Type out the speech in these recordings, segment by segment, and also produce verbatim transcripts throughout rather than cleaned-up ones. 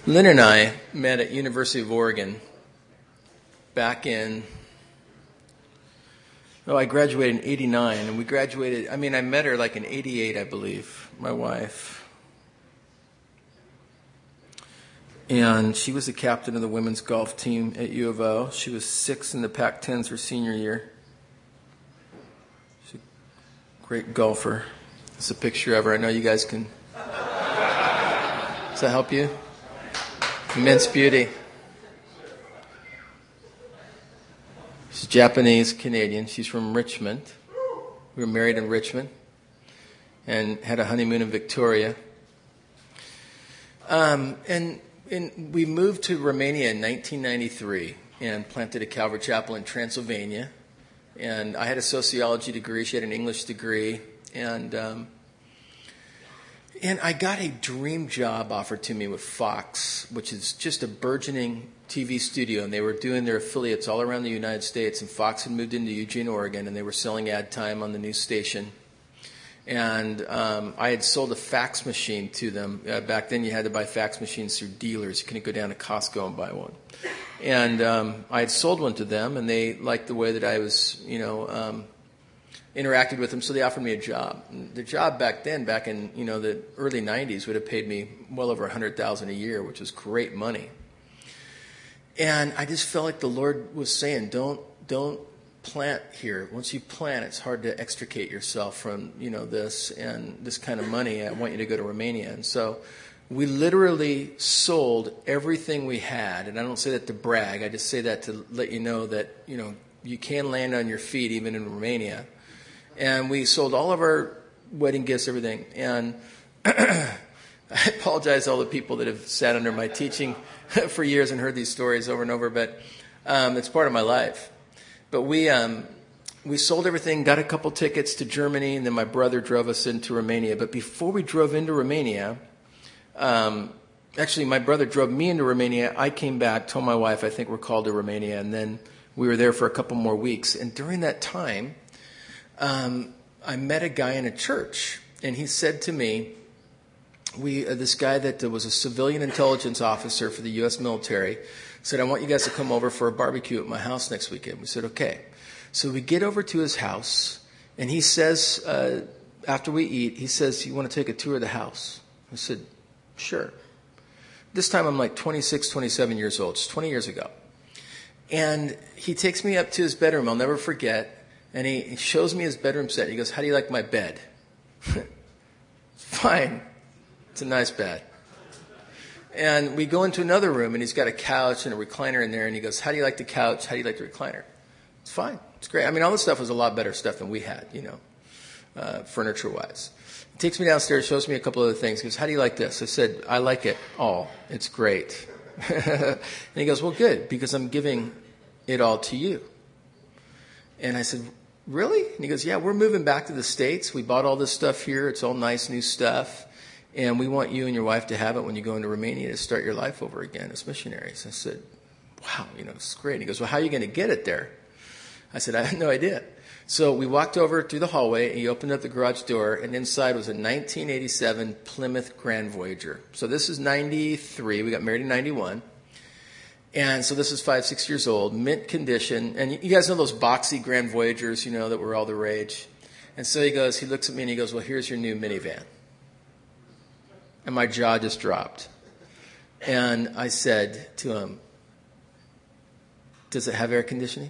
Lynn and I met at University of Oregon back in, oh, I graduated in eighty-nine, and we graduated, I mean, I met her like in eighty-eight, I believe, my wife. And she was the captain of the women's golf team at U of O. She was sixth in the Pac tens her senior year. She's a great golfer. It's a picture of her. I know you guys can. Does that help you? Immense beauty. She's Japanese Canadian. She's from Richmond. We were married in Richmond and had a honeymoon in Victoria. Um, and, and we moved to Romania in nineteen ninety-three and planted a Calvary Chapel in Transylvania. And I had a sociology degree. She had an English degree. And um, And I got a dream job offered to me with Fox, which is just a burgeoning T V studio, and they were doing their affiliates all around the United States, and Fox had moved into Eugene, Oregon, and they were selling ad time on the news station. And um, I had sold a fax machine to them. Uh, back then you had to buy fax machines through dealers. You couldn't go down to Costco and buy one. And um, I had sold one to them, and they liked the way that I was, you know, um, interacted with them, so they offered me a job. And the job back then, back in you know the early nineties, would have paid me well over a hundred thousand a year, which was great money. And I just felt like the Lord was saying, "Don't don't plant here. Once you plant, it's hard to extricate yourself from you know this and this kind of money. I want you to go to Romania." And so we literally sold everything we had. And I don't say that to brag. I just say that to let you know that you know you can land on your feet even in Romania. And we sold all of our wedding gifts, everything. And I apologize to all the people that have sat under my teaching for years and heard these stories over and over, but um, it's part of my life. But we um, we sold everything, got a couple tickets to Germany, and then my brother drove us into Romania. But before we drove into Romania, um, actually my brother drove me into Romania. I came back, told my wife, I think we're called to Romania, and then we were there for a couple more weeks. And during that time, Um, I met a guy in a church, and he said to me, "We uh, this guy that uh, was a civilian intelligence officer for the U S military said, I want you guys to come over for a barbecue at my house next weekend." We said, okay. So we get over to his house, and he says, uh, after we eat, he says, "You want to take a tour of the house?" I said, "Sure." This time I'm like twenty-six, twenty-seven years old. It's twenty years ago. And he takes me up to his bedroom. I'll never forget. And he, he shows me his bedroom set. He goes, "How do you like my bed?" "Fine. It's a nice bed." And we go into another room, and he's got a couch and a recliner in there. And he goes, "How do you like the couch? How do you like the recliner?" "It's fine. It's great." I mean, all this stuff was a lot better stuff than we had, you know, uh, furniture-wise. He takes me downstairs, shows me a couple other things. He goes, "How do you like this?" I said, "I like it all. It's great." And he goes, "Well, good, because I'm giving it all to you." And I said, "Really?" And he goes, "Yeah, we're moving back to the States. We bought all this stuff here. It's all nice new stuff. And we want you and your wife to have it when you go into Romania to start your life over again as missionaries." I said, "Wow, you know, it's great." And he goes, "Well, how are you going to get it there?" I said, "I have no idea." So we walked over through the hallway, and he opened up the garage door, and inside was a nineteen eighty-seven Plymouth Grand Voyager. So this is ninety-three. We got married in ninety-one. And so this is five, six years old, mint condition. And you guys know those boxy Grand Voyagers, you know, that were all the rage. And so he goes, he looks at me and he goes, "Well, here's your new minivan." And my jaw just dropped. And I said to him, "Does it have air conditioning?"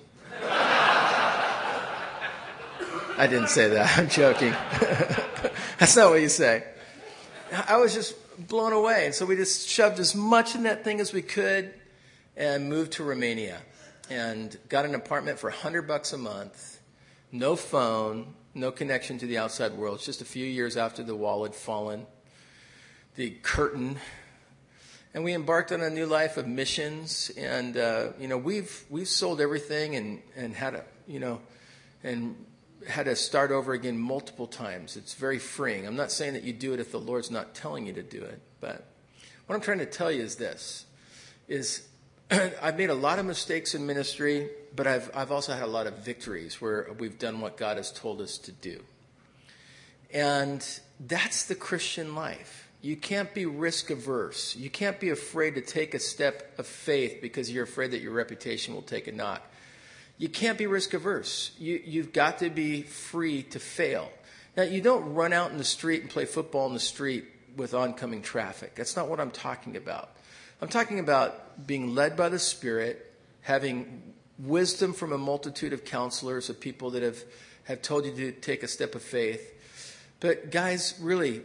I didn't say that. I'm joking. That's not what you say. I was just blown away. And so we just shoved as much in that thing as we could and moved to Romania and got an apartment for a hundred bucks a month, no phone, no connection to the outside world. It's just a few years after the wall had fallen, the curtain, and we embarked on a new life of missions. And uh, you know, we've we've sold everything and and had a you know, and had to start over again multiple times. It's very freeing. I'm not saying that you do it if the Lord's not telling you to do it, but what I'm trying to tell you is this: is I've made a lot of mistakes in ministry, but I've I've also had a lot of victories where we've done what God has told us to do. And that's the Christian life. You can't be risk averse. You can't be afraid to take a step of faith because you're afraid that your reputation will take a knock. You can't be risk averse. You, you've got to be free to fail. Now, you don't run out in the street and play football in the street with oncoming traffic. That's not what I'm talking about. I'm talking about being led by the Spirit, having wisdom from a multitude of counselors, of people that have, have told you to take a step of faith. But guys, really,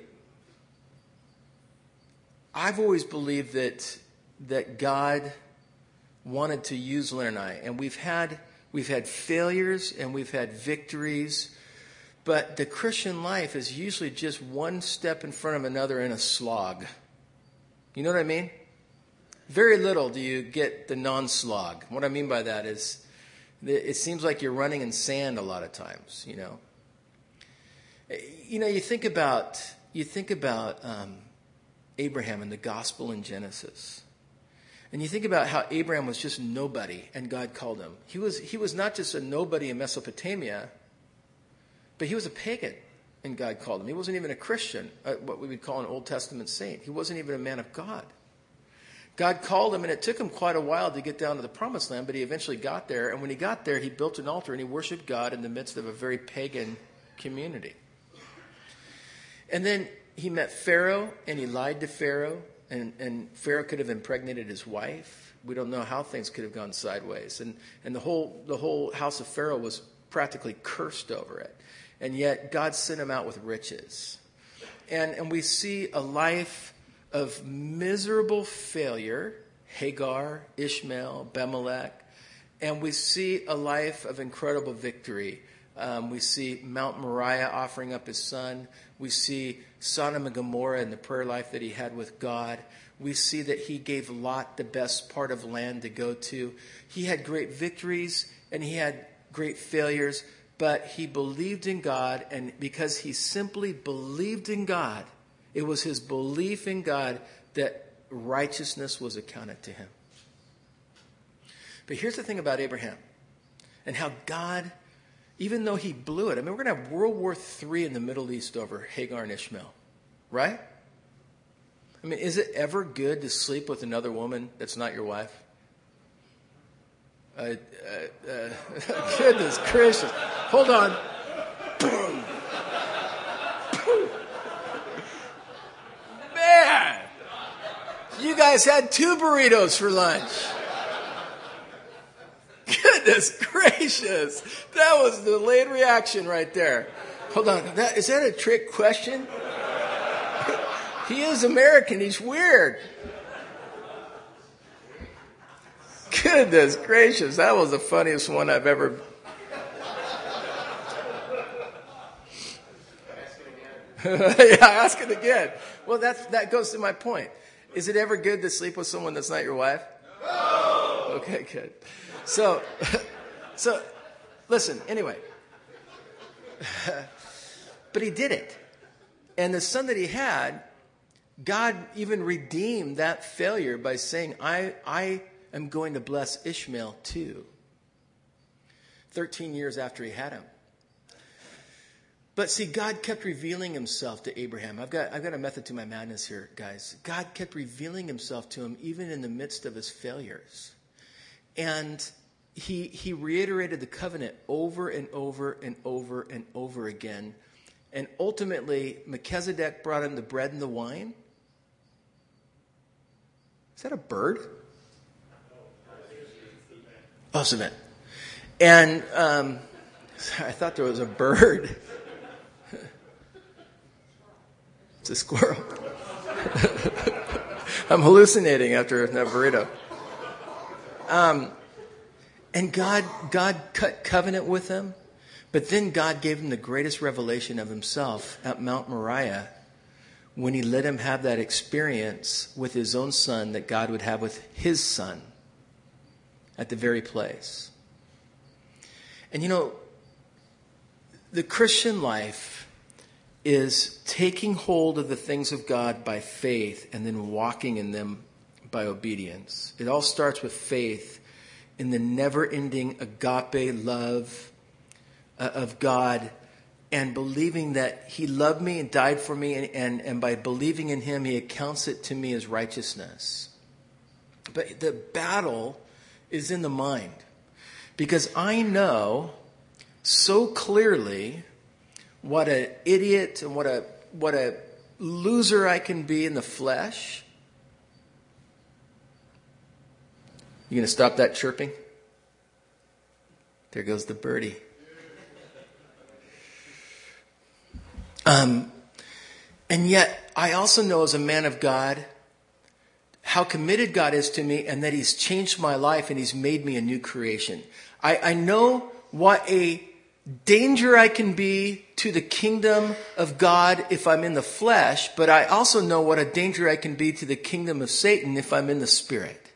I've always believed that that God wanted to use Lynn and I, and we've had we've had failures and we've had victories, but the Christian life is usually just one step in front of another in a slog. You know what I mean? Very little do you get the non-slog. What I mean by that is it seems like you're running in sand a lot of times, you know. You know, you think about you think about um, Abraham and the gospel in Genesis. And you think about how Abraham was just nobody and God called him. He was he was not just a nobody in Mesopotamia, but he was a pagan and God called him. He wasn't even a Christian, uh, what we would call an Old Testament saint. He wasn't even a man of God. God called him, and it took him quite a while to get down to the promised land, but he eventually got there. And when he got there, he built an altar and he worshiped God in the midst of a very pagan community. And then he met Pharaoh, and he lied to Pharaoh, and, and Pharaoh could have impregnated his wife. We don't know how things could have gone sideways. And, and the whole the whole house of Pharaoh was practically cursed over it. And yet God sent him out with riches. And, and we see a life of miserable failure, Hagar, Ishmael, Abimelech. And we see a life of incredible victory. Um, we see Mount Moriah offering up his son. We see Sodom and Gomorrah and the prayer life that he had with God. We see that he gave Lot the best part of land to go to. He had great victories and he had great failures, but he believed in God, and because he simply believed in God, it was his belief in God that righteousness was accounted to him. But here's the thing about Abraham and how God, even though he blew it, I mean, we're going to have World War Three in the Middle East over Hagar and Ishmael, right? I mean, is it ever good to sleep with another woman that's not your wife? Uh, uh, uh, goodness gracious. Hold on. Boom. Boom. Man, you guys had two burritos for lunch. Goodness gracious. That was the delayed reaction right there. Hold on. That, is that a trick question? He is American. He's weird. Goodness gracious. That was the funniest one I've ever. Yeah, ask it again. Well, that's, that goes to my point. Is it ever good to sleep with someone that's not your wife? No. Okay, good. So, so, listen, anyway. But he did it. And the son that he had, God even redeemed that failure by saying, I, I am going to bless Ishmael too. Thirteen years after he had him. But see, God kept revealing himself to Abraham. I've got, I've got a method to my madness here, guys. God kept revealing himself to him even in the midst of his failures. And he, he reiterated the covenant over and over and over and over again. And ultimately, Melchizedek brought him the bread and the wine. Is that a bird? Oh, cement. And um, I thought there was a bird. It's a squirrel. I'm hallucinating after that burrito. Um, and God, God cut covenant with him, but then God gave him the greatest revelation of himself at Mount Moriah when he let him have that experience with his own son that God would have with his son at the very place. And you know, the Christian life is taking hold of the things of God by faith and then walking in them by obedience. It all starts with faith in the never-ending agape love uh, of God and believing that he loved me and died for me, and, and, and by believing in him, he accounts it to me as righteousness. But the battle is in the mind, because I know so clearly what an idiot and what a what a loser I can be in the flesh. You going to stop that chirping? There goes the birdie. Um, and yet, I also know as a man of God how committed God is to me, and that he's changed my life and he's made me a new creation. I, I know what a danger I can be to the kingdom of God if I'm in the flesh, but I also know what a danger I can be to the kingdom of Satan if I'm in the spirit.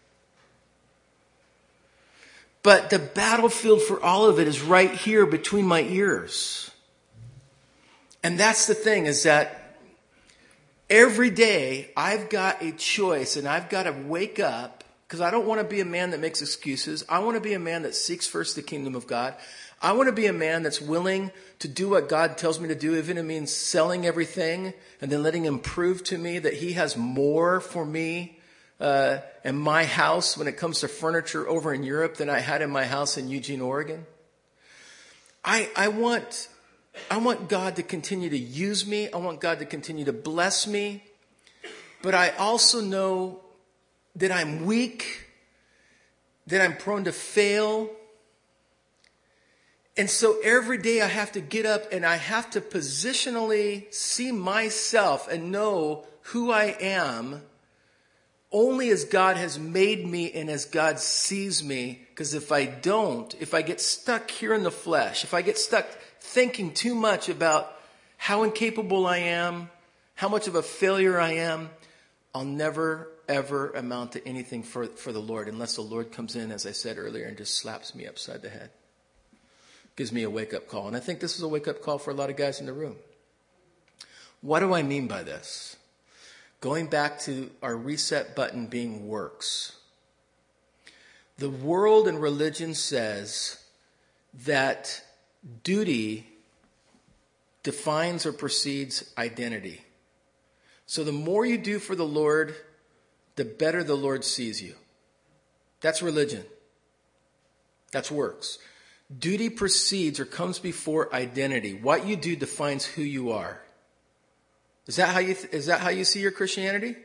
But the battlefield for all of it is right here between my ears. And that's the thing, is that every day I've got a choice, and I've got to wake up, because I don't want to be a man that makes excuses. I want to be a man that seeks first the kingdom of God. I want to be a man that's willing to do what God tells me to do, even if it means selling everything and then letting him prove to me that he has more for me uh, in my house when it comes to furniture over in Europe than I had in my house in Eugene, Oregon. I, I want... I want God to continue to use me. I want God to continue to bless me. But I also know that I'm weak, that I'm prone to fail. And so every day I have to get up and I have to positionally see myself and know who I am only as God has made me and as God sees me. Because if I don't, if I get stuck here in the flesh, if I get stuck thinking too much about how incapable I am, how much of a failure I am, I'll never, ever amount to anything for, for the Lord unless the Lord comes in, as I said earlier, and just slaps me upside the head. Gives me a wake-up call. And I think this is a wake-up call for a lot of guys in the room. What do I mean by this? Going back to our reset button being works. The world and religion says that duty defines or precedes identity. So the more you do for the Lord, the better the Lord sees you. That's religion. That's works. Duty precedes or comes before identity. What you do defines who you are. Is that how you th- is that how you see your Christianity?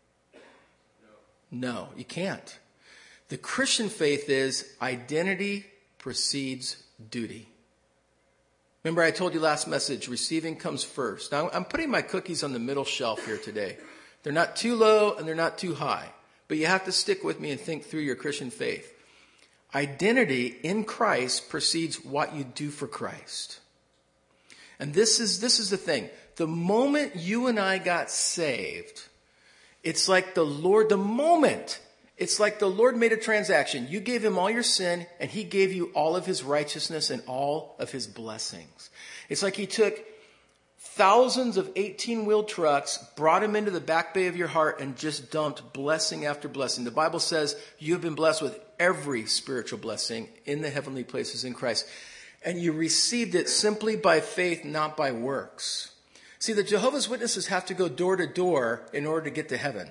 No. No, you can't. The Christian faith is identity precedes duty. Remember, I told you last message, receiving comes first. Now, I'm putting my cookies on the middle shelf here today. They're not too low and they're not too high. But you have to stick with me and think through your Christian faith. Identity in Christ precedes what you do for Christ. And this is, this is the thing. The moment you and I got saved, it's like the Lord, the moment, it's like the Lord made a transaction. You gave him all your sin, and he gave you all of his righteousness and all of his blessings. It's like he took thousands of eighteen-wheel trucks, brought them into the back bay of your heart, and just dumped blessing after blessing. The Bible says you have been blessed with every spiritual blessing in the heavenly places in Christ. And you received it simply by faith, not by works. See, the Jehovah's Witnesses have to go door to door in order to get to heaven.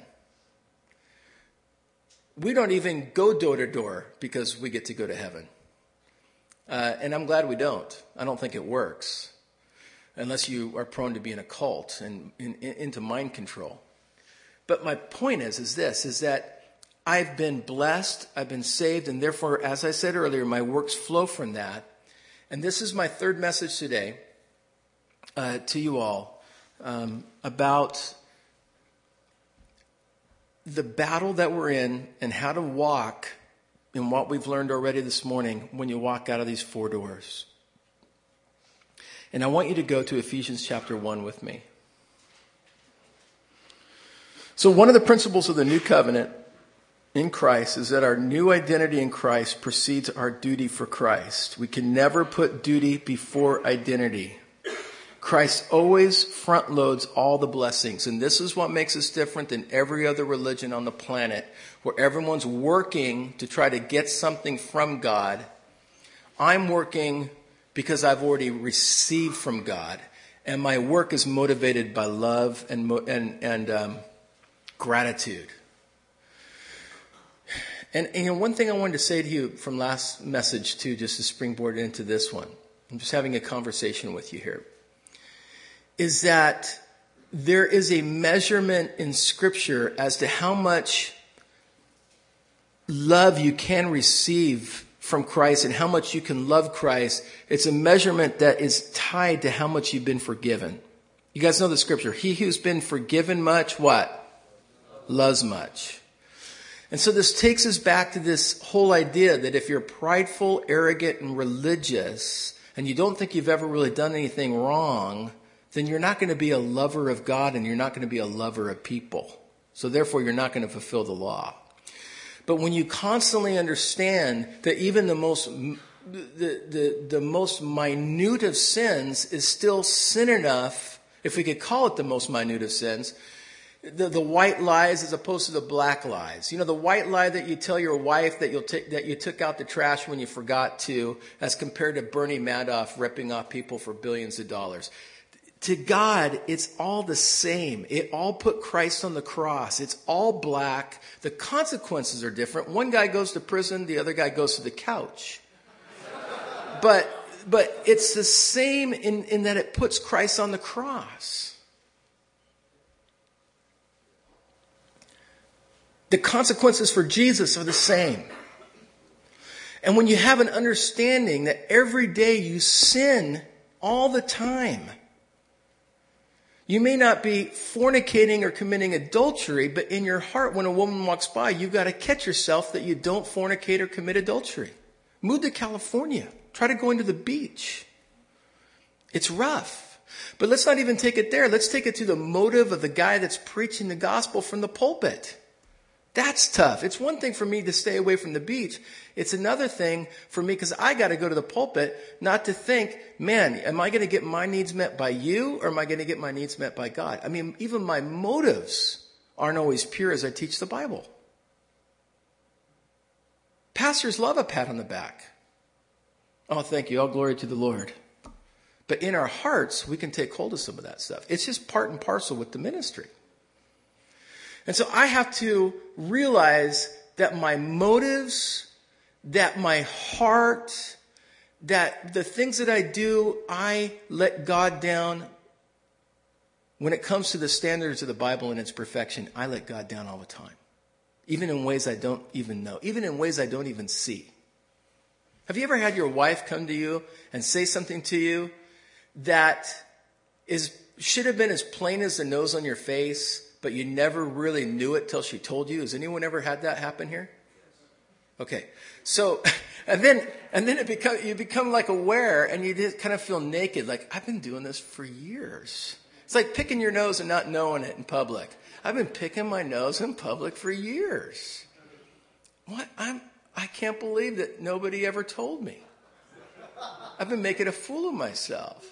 We don't even go door to door because we get to go to heaven. Uh, and I'm glad we don't. I don't think it works. Unless you are prone to be in a cult and in, in, into mind control. But my point is, is this, is that I've been blessed, I've been saved, and therefore, as I said earlier, my works flow from that. And this is my third message today uh, to you all um, about the battle that we're in and how to walk in what we've learned already this morning when you walk out of these four doors. And I want you to go to Ephesians chapter one with me. So one of the principles of the new covenant in Christ is that our new identity in Christ precedes our duty for Christ. We can never put duty before identity. Christ always front loads all the blessings. And this is what makes us different than every other religion on the planet, where everyone's working to try to get something from God. I'm working because I've already received from God. And my work is motivated by love and and and um, gratitude. And, and you know, one thing I wanted to say to you from last message too, just to springboard into this one, I'm just having a conversation with you here, is that there is a measurement in Scripture as to how much love you can receive from Christ and how much you can love Christ. It's a measurement that is tied to how much you've been forgiven. You guys know the Scripture. He who's been forgiven much, what? Loves much. And so this takes us back to this whole idea that if you're prideful, arrogant, and religious, and you don't think you've ever really done anything wrong, then you're not going to be a lover of God and you're not going to be a lover of people. So therefore, you're not going to fulfill the law. But when you constantly understand that even the most the, the, the most minute of sins is still sin enough, if we could call it the most minute of sins, the, the white lies as opposed to the black lies. You know, the white lie that you tell your wife that you'll take that you took out the trash when you forgot to, as compared to Bernie Madoff ripping off people for billions of dollars. To God, it's all the same. It all put Christ on the cross. It's all black. The consequences are different. One guy goes to prison, the other guy goes to the couch. But but it's the same in, in that it puts Christ on the cross. The consequences for Jesus are the same. And when you have an understanding that every day you sin all the time, you may not be fornicating or committing adultery, but in your heart, when a woman walks by, you've got to catch yourself that you don't fornicate or commit adultery. Move to California. Try to go into the beach. It's rough. But let's not even take it there. Let's take it to the motive of the guy that's preaching the gospel from the pulpit. That's tough. It's one thing for me to stay away from the beach. It's another thing for me, because I got to go to the pulpit, not to think, man, am I going to get my needs met by you, or am I going to get my needs met by God? I mean, even my motives aren't always pure as I teach the Bible. Pastors love a pat on the back. Oh, thank you. All glory to the Lord. But in our hearts, we can take hold of some of that stuff. It's just part and parcel with the ministry. And so I have to realize that my motives, that my heart, that the things that I do, I let God down. When it comes to the standards of the Bible and its perfection, I let God down all the time. Even in ways I don't even know. Even in ways I don't even see. Have you ever had your wife come to you and say something to you that is should have been as plain as the nose on your face, but you never really knew it till she told you? Has anyone ever had that happen here? Okay. So, and then, and then it become, you become like aware, and you just kind of feel naked. Like, I've been doing this for years. It's like picking your nose and not knowing it in public. I've been picking my nose in public for years. What? I'm, I can't believe that nobody ever told me. I've been making a fool of myself.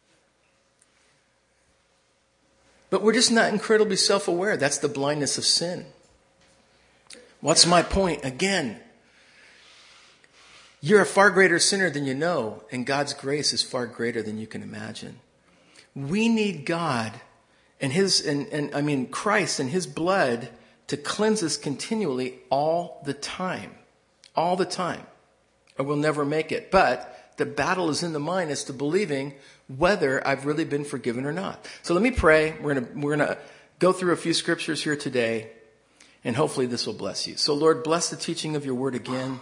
But we're just not incredibly self-aware. That's the blindness of sin. What's my point? Again, you're a far greater sinner than you know, and God's grace is far greater than you can imagine. We need God and his, and, and I mean Christ and his blood to cleanse us continually all the time. All the time. Or we'll never make it. But the battle is in the mind as to believing whether I've really been forgiven or not. So let me pray. We're going to, we're going to go through a few scriptures here today, and hopefully this will bless you. So Lord, bless the teaching of your word again.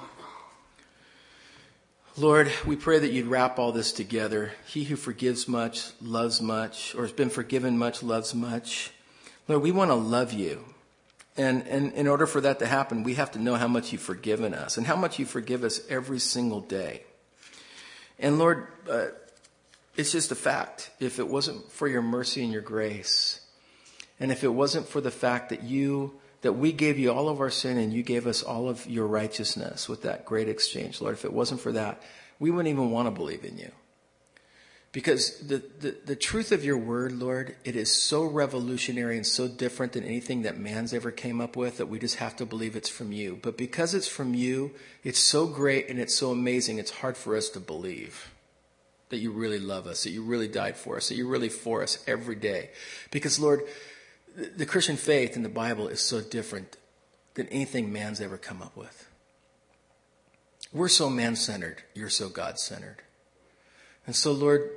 Lord, we pray that you'd wrap all this together. He who forgives much, loves much, or has been forgiven much, loves much. Lord, we want to love you. And, and in order for that to happen, we have to know how much you've forgiven us and how much you forgive us every single day. And Lord, uh, it's just a fact. If it wasn't for your mercy and your grace, and if it wasn't for the fact that you, that we gave you all of our sin and you gave us all of your righteousness with that great exchange, Lord, if it wasn't for that, we wouldn't even want to believe in you. Because the, the, the truth of your word, Lord, it is so revolutionary and so different than anything that man's ever came up with that we just have to believe it's from you. But because it's from you, it's so great and it's so amazing, it's hard for us to believe. that you really love us, that you really died for us, that you're really for us every day. Because, Lord, the Christian faith in the Bible is so different than anything man's ever come up with. We're so man-centered. You're so God-centered. And so, Lord,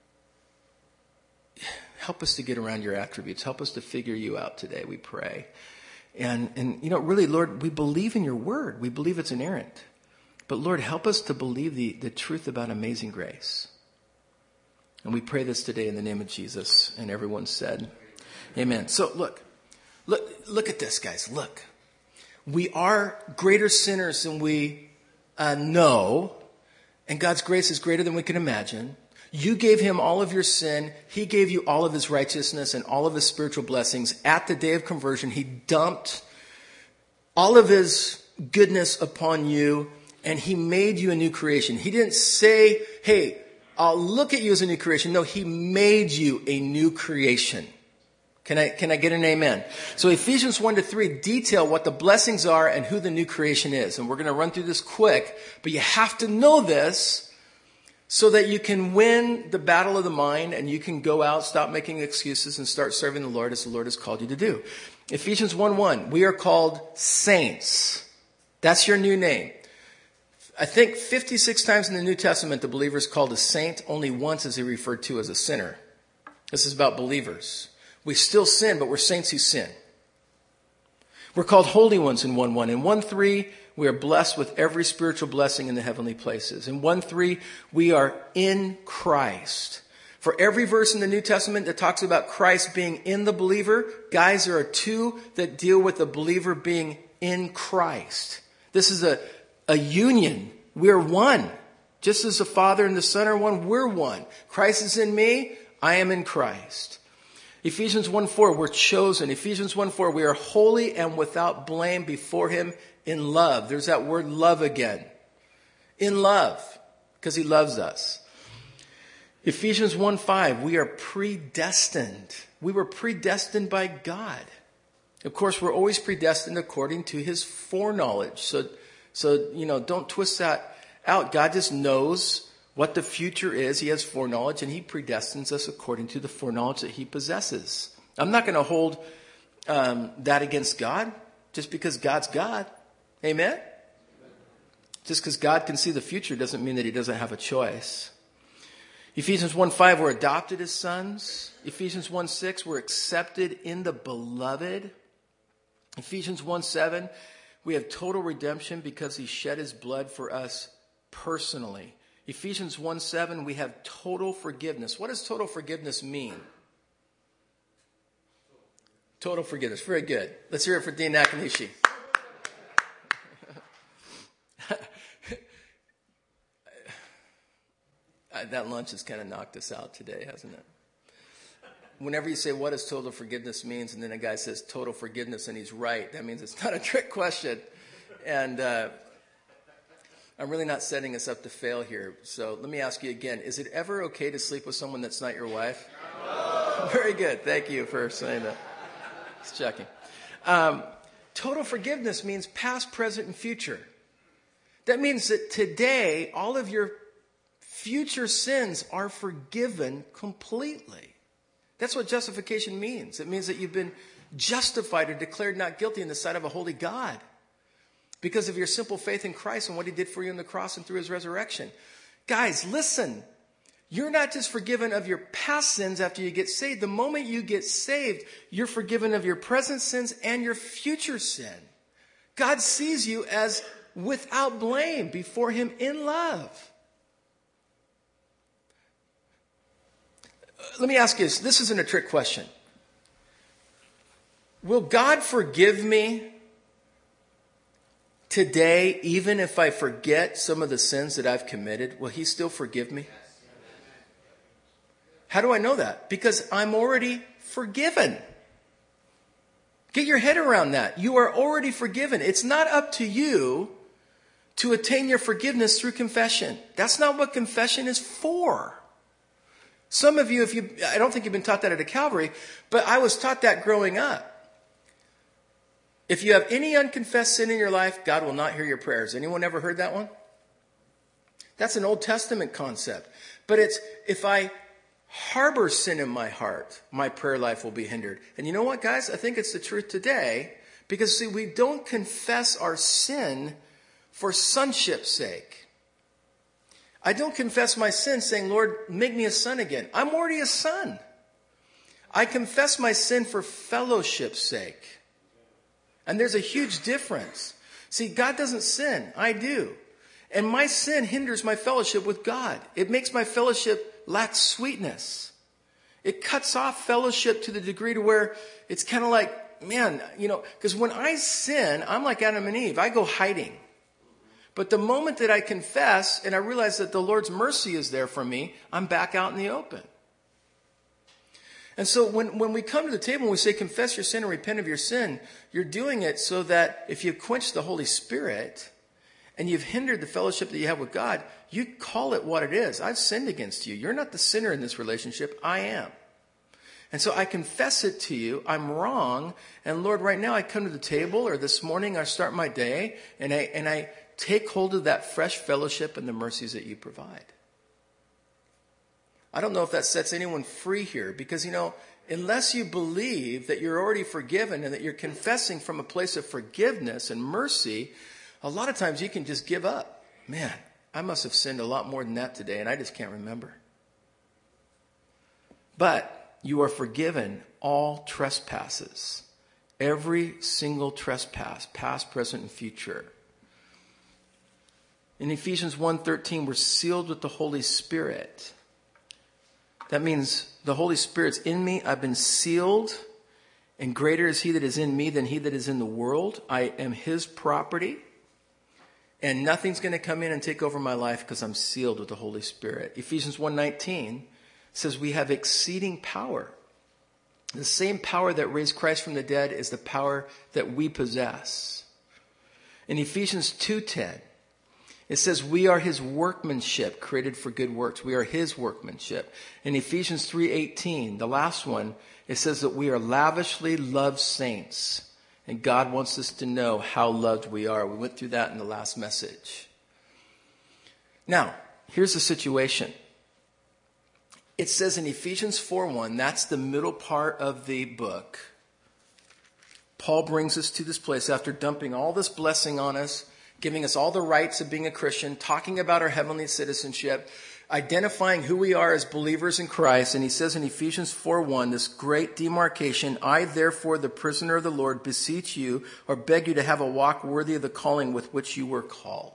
help us to get around your attributes. Help us to figure you out today, we pray. And, and you know, really, Lord, we believe in your word. We believe it's inerrant. But, Lord, help us to believe the, the truth about amazing grace. And we pray this today in the name of Jesus. And everyone said, amen. So, look, look, look at this, guys. Look. We are greater sinners than we uh, know. And God's grace is greater than we can imagine. You gave him all of your sin. He gave you all of his righteousness and all of his spiritual blessings. At the day of conversion, he dumped all of his goodness upon you, and he made you a new creation. He didn't say, hey, I'll look at you as a new creation. No, he made you a new creation. Can I, can I get an amen? So Ephesians one to three detail what the blessings are and who the new creation is. And we're going to run through this quick, but you have to know this so that you can win the battle of the mind and you can go out, stop making excuses, and start serving the Lord as the Lord has called you to do. Ephesians one one, we are called saints. That's your new name. I think fifty-six times in the New Testament, the believer is called a saint. Only once is he referred to as a sinner. This is about believers. We still sin, but we're saints who sin. We're called holy ones in one one. In one three, we are blessed with every spiritual blessing in the heavenly places. In one three, we are in Christ. For every verse in the New Testament that talks about Christ being in the believer, guys, there are two that deal with the believer being in Christ. This is a, a union. We're one. Just as the Father and the Son are one, we're one. Christ is in me, I am in Christ. Ephesians one four, we're chosen. Ephesians one four, we are holy and without blame before him in love. There's that word love again. In love, because he loves us. Ephesians one five, we are predestined. We were predestined by God. Of course, we're always predestined according to his foreknowledge. So, so you know, don't twist that out. God just knows what the future is. He has foreknowledge, and he predestines us according to the foreknowledge that he possesses. I'm not going to hold um, that against God just because God's God. Amen? Just because God can see the future doesn't mean that he doesn't have a choice. Ephesians one five, we're adopted as sons. Ephesians one six, we're accepted in the beloved. Ephesians one seven, we have total redemption because he shed his blood for us personally. Ephesians one seven, we have total forgiveness. What does total forgiveness mean? Total forgiveness. Very good. Let's hear it for Dean Nakanishi. That lunch has kind of knocked us out today, hasn't it? Whenever you say, what does total forgiveness means, and then a guy says total forgiveness and he's right, that means it's not a trick question. And uh, I'm really not setting us up to fail here. So let me ask you again, is it ever okay to sleep with someone that's not your wife? No. Very good. Thank you for saying that. Just checking. Um, total forgiveness means past, present, and future. That means that today, all of your future sins are forgiven completely. That's what justification means. It means that you've been justified or declared not guilty in the sight of a holy God because of your simple faith in Christ and what he did for you on the cross and through his resurrection. Guys, listen. You're not just forgiven of your past sins after you get saved. The moment you get saved, you're forgiven of your present sins and your future sin. God sees you as without blame before him in love. Let me ask you this. This isn't a trick question. Will God forgive me today, even if I forget some of the sins that I've committed? Will he still forgive me? How do I know that? Because I'm already forgiven. Get your head around that. You are already forgiven. It's not up to you to attain your forgiveness through confession. That's not what confession is for. Some of you, if you, I don't think you've been taught that at a Calvary, but I was taught that growing up. If you have any unconfessed sin in your life, God will not hear your prayers. Anyone ever heard that one? That's an Old Testament concept. But it's, if I harbor sin in my heart, my prayer life will be hindered. And you know what, guys? I think it's the truth today. Because, see, we don't confess our sin for sonship's sake. I don't confess my sin saying, Lord, make me a son again. I'm already a son. I confess my sin for fellowship's sake. And there's a huge difference. See, God doesn't sin. I do. And my sin hinders my fellowship with God. It makes my fellowship lack sweetness. It cuts off fellowship to the degree to where it's kind of like, man, you know, because when I sin, I'm like Adam and Eve. I go hiding. But the moment that I confess and I realize that the Lord's mercy is there for me, I'm back out in the open. And so when, when we come to the table and we say, confess your sin and repent of your sin, you're doing it so that if you've quenched the Holy Spirit and you've hindered the fellowship that you have with God, you call it what it is. I've sinned against you. You're not the sinner in this relationship. I am. And so I confess it to you. I'm wrong. And Lord, right now I come to the table, or this morning I start my day, and I, and I take hold of that fresh fellowship and the mercies that you provide. I don't know if that sets anyone free here, because, you know, unless you believe that you're already forgiven and that you're confessing from a place of forgiveness and mercy, a lot of times you can just give up. Man, I must have sinned a lot more than that today, and I just can't remember. But you are forgiven all trespasses. Every single trespass, past, present, and future. In Ephesians one thirteen, we're sealed with the Holy Spirit. That means the Holy Spirit's in me. I've been sealed. And greater is he that is in me than he that is in the world. I am his property. And nothing's going to come in and take over my life because I'm sealed with the Holy Spirit. Ephesians one nineteen says we have exceeding power. The same power that raised Christ from the dead is the power that we possess. In Ephesians two ten, it says we are his workmanship, created for good works. We are his workmanship. In Ephesians three eighteen, the last one, it says that we are lavishly loved saints. And God wants us to know how loved we are. We went through that in the last message. Now, here's the situation. It says in Ephesians four one, that's the middle part of the book. Paul brings us to this place after dumping all this blessing on us, giving us all the rights of being a Christian, talking about our heavenly citizenship, identifying who we are as believers in Christ. And he says in Ephesians four one, this great demarcation, I therefore, the prisoner of the Lord, beseech you or beg you to have a walk worthy of the calling with which you were called.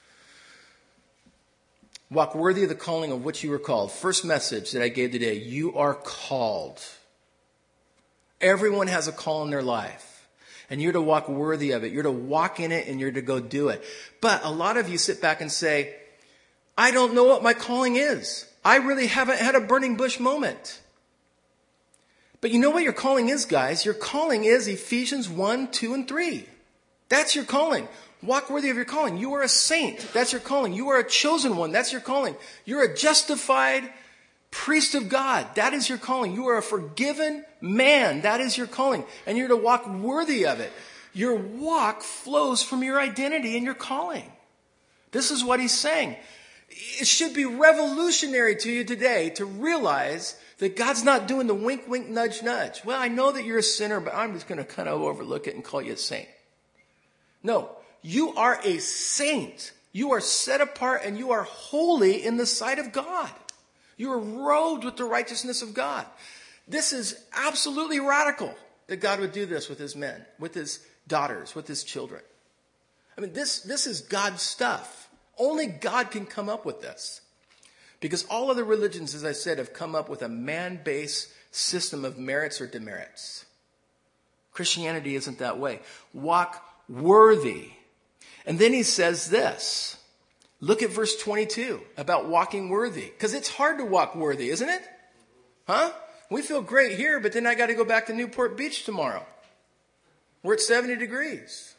Walk worthy of the calling of which you were called. First message that I gave today, you are called. Everyone has a call in their life. And you're to walk worthy of it. You're to walk in it and you're to go do it. But a lot of you sit back and say, I don't know what my calling is. I really haven't had a burning bush moment. But you know what your calling is, guys? Your calling is Ephesians one, two, and three. That's your calling. Walk worthy of your calling. You are a saint. That's your calling. You are a chosen one. That's your calling. You're a justified priest of God. That is your calling. You are a forgiven man. That is your calling. And you're to walk worthy of it. Your walk flows from your identity and your calling. This is what he's saying. It should be revolutionary to you today to realize that God's not doing the wink, wink, nudge, nudge. Well, I know that you're a sinner, but I'm just going to kind of overlook it and call you a saint. No. You are a saint. You are set apart and you are holy in the sight of God. You are robed with the righteousness of God. This is absolutely radical that God would do this with his men, with his daughters, with his children. I mean, this, this is God's stuff. Only God can come up with this. Because all other religions, as I said, have come up with a man-based system of merits or demerits. Christianity isn't that way. Walk worthy. And then he says this. Look at verse twenty-two about walking worthy. Because it's hard to walk worthy, isn't it? Huh? We feel great here, but then I got to go back to Newport Beach tomorrow. We're at seventy degrees.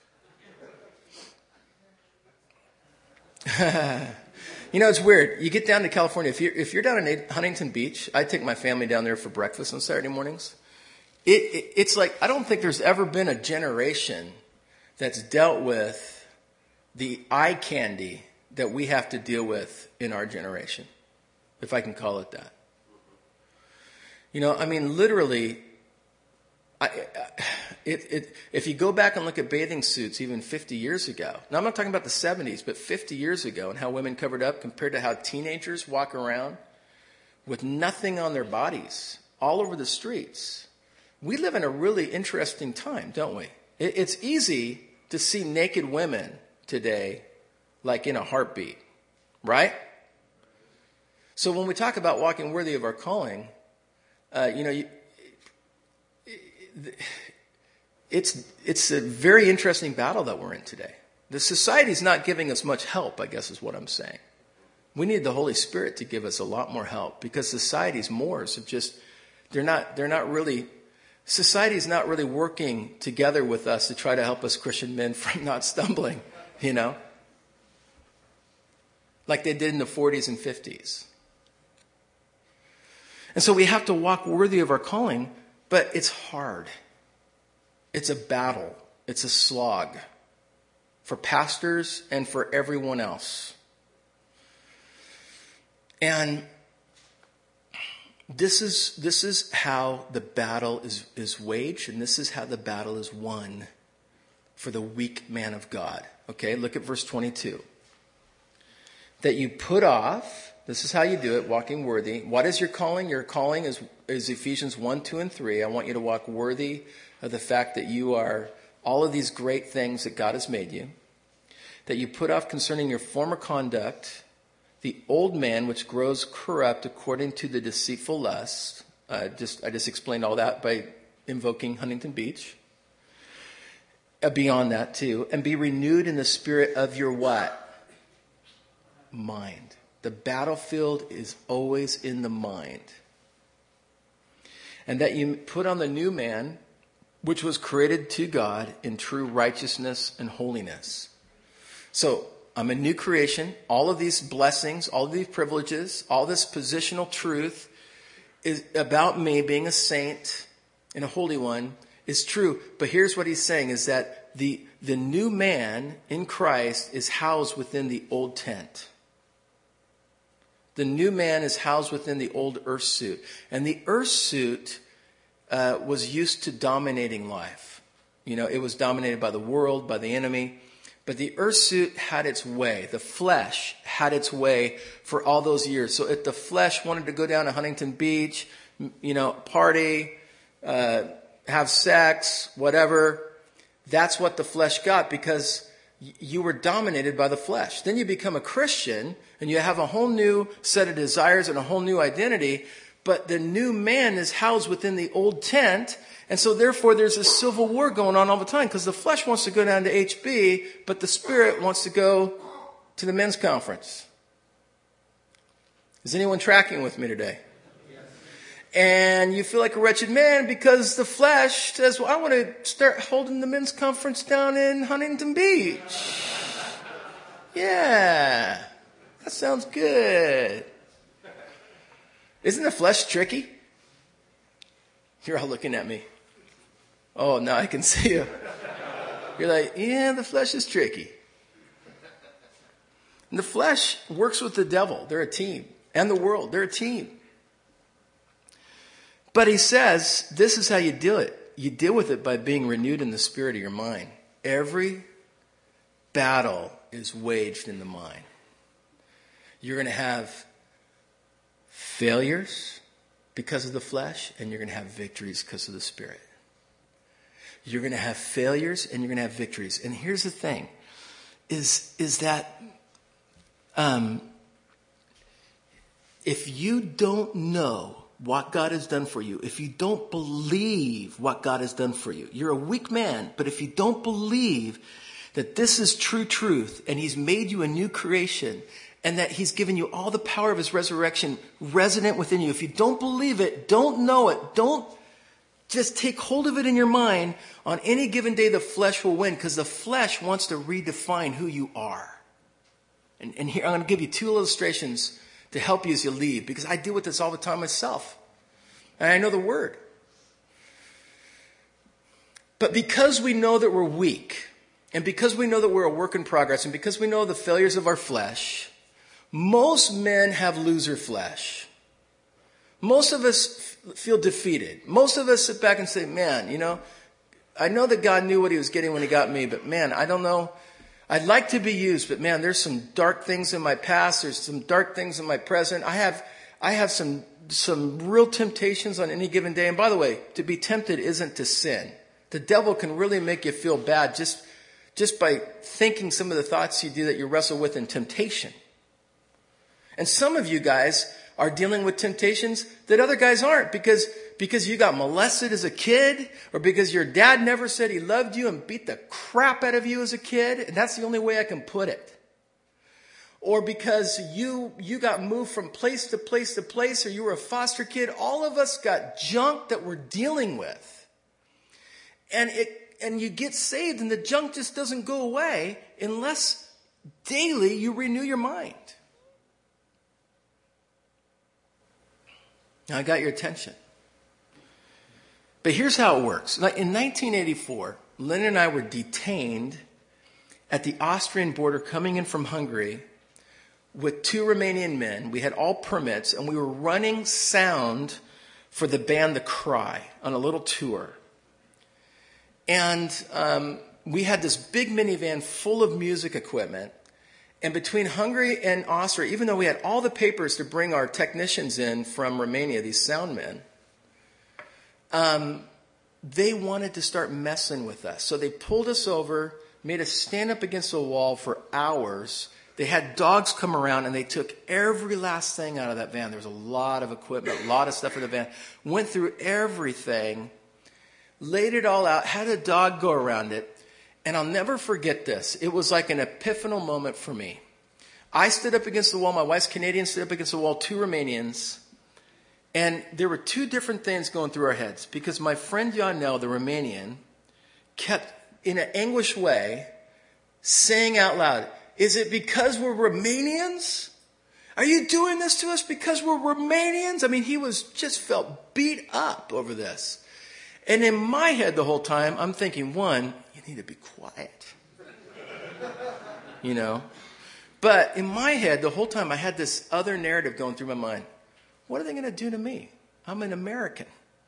You know, it's weird. You get down to California. If you're, if you're down in Huntington Beach, I take my family down there for breakfast on Saturday mornings. It, it, it's like, I don't think there's ever been a generation that's dealt with the eye candy that we have to deal with in our generation, if I can call it that. You know, I mean, literally, I, I, it, it, if you go back and look at bathing suits even fifty years ago, now I'm not talking about the seventies, but fifty years ago, and how women covered up compared to how teenagers walk around with nothing on their bodies all over the streets. We live in a really interesting time, don't we? It, it's easy to see naked women today like in a heartbeat, right? So when we talk about walking worthy of our calling, uh, you know, you, it's it's a very interesting battle that we're in today. The society's not giving us much help, I guess is what I'm saying. We need the Holy Spirit to give us a lot more help, because society's mores have just, they're not, they're not really, society's not really working together with us to try to help us Christian men from not stumbling, you know, like they did in the forties and fifties. And so we have to walk worthy of our calling, but it's hard. It's a battle. It's a slog for pastors and for everyone else. And this is this is how the battle is, is waged, and this is how the battle is won for the weak man of God. Okay, look at verse twenty-two. That you put off, this is how you do it, walking worthy. What is your calling? Your calling is, is Ephesians one, two, and three. I want you to walk worthy of the fact that you are all of these great things that God has made you. That you put off concerning your former conduct the old man which grows corrupt according to the deceitful lust. Uh, just I just explained all that by invoking Huntington Beach. Uh, beyond that too. And be renewed in the spirit of your what? Mind. The battlefield is always in the mind. And that you put on the new man, which was created to God in true righteousness and holiness. So, I'm a new creation. All of these blessings, all of these privileges, all this positional truth is about me being a saint and a holy one is true. But here's what he's saying is that the, the new man in Christ is housed within the old tent. The new man is housed within the old earth suit. And the earth suit uh, was used to dominating life. You know, it was dominated by the world, by the enemy. But the earth suit had its way. The flesh had its way for all those years. So if the flesh wanted to go down to Huntington Beach, you know, party, uh, have sex, whatever, that's what the flesh got, because y- you were dominated by the flesh. Then you become a Christian and you have a whole new set of desires and a whole new identity. But the new man is housed within the old tent. And so therefore there's a civil war going on all the time, because the flesh wants to go down to H B, but the spirit wants to go to the men's conference. Is anyone tracking with me today? Yes. And you feel like a wretched man because the flesh says, well, I want to start holding the men's conference down in Huntington Beach. Yeah, that sounds good. Isn't the flesh tricky? You're all looking at me. Oh, now I can see you. You're like, yeah, the flesh is tricky. And the flesh works with the devil. They're a team. And the world. They're a team. But he says, this is how you deal it. You deal with it by being renewed in the spirit of your mind. Every battle is waged in the mind. You're going to have failures because of the flesh, and you're going to have victories because of the spirit. You're going to have failures and you're going to have victories. And here's the thing, is, is that um, if you don't know what God has done for you, if you don't believe what God has done for you, you're a weak man, but if you don't believe that this is true truth and he's made you a new creation and that he's given you all the power of his resurrection resident within you, if you don't believe it, don't know it, don't just take hold of it in your mind. On any given day, the flesh will win, because the flesh wants to redefine who you are. And, and here, I'm going to give you two illustrations to help you as you leave, because I deal with this all the time myself. And I know the word. But because we know that we're weak, and because we know that we're a work in progress, and because we know the failures of our flesh, most men have loser flesh. Most of us f- feel defeated. Most of us sit back and say, man, you know, I know that God knew what he was getting when he got me, but man, I don't know. I'd like to be used, but man, there's some dark things in my past. There's some dark things in my present. I have, I have some, some real temptations on any given day. And by the way, to be tempted isn't to sin. The devil can really make you feel bad just, just by thinking some of the thoughts you do that you wrestle with in temptation. And some of you guys are dealing with temptations that other guys aren't because, because you got molested as a kid, or because your dad never said he loved you and beat the crap out of you as a kid. And that's the only way I can put it. Or because you, you got moved from place to place to place, or you were a foster kid. All of us got junk that we're dealing with. And it, and you get saved and the junk just doesn't go away unless daily you renew your mind. Now I got your attention. But here's how it works. In nineteen eighty-four, Lynn and I were detained at the Austrian border coming in from Hungary with two Romanian men. We had all permits, and we were running sound for the band The Cry on a little tour. And um, we had this big minivan full of music equipment. And between Hungary and Austria, even though we had all the papers to bring our technicians in from Romania, these sound men, um, they wanted to start messing with us. So they pulled us over, made us stand up against a wall for hours. They had dogs come around, and they took every last thing out of that van. There was a lot of equipment, a lot of stuff in the van. Went through everything, laid it all out, had a dog go around it. And I'll never forget this. It was like an epiphanal moment for me. I stood up against the wall. My wife's Canadian, stood up against the wall, two Romanians. And there were two different things going through our heads. Because my friend Yanel, the Romanian, kept, in an anguished way, saying out loud, is it because we're Romanians? Are you doing this to us because we're Romanians? I mean, he was just felt beat up over this. And in my head the whole time, I'm thinking, one, you need to be quiet. You know? But in my head, the whole time, I had this other narrative going through my mind. What are they going to do to me? I'm an American.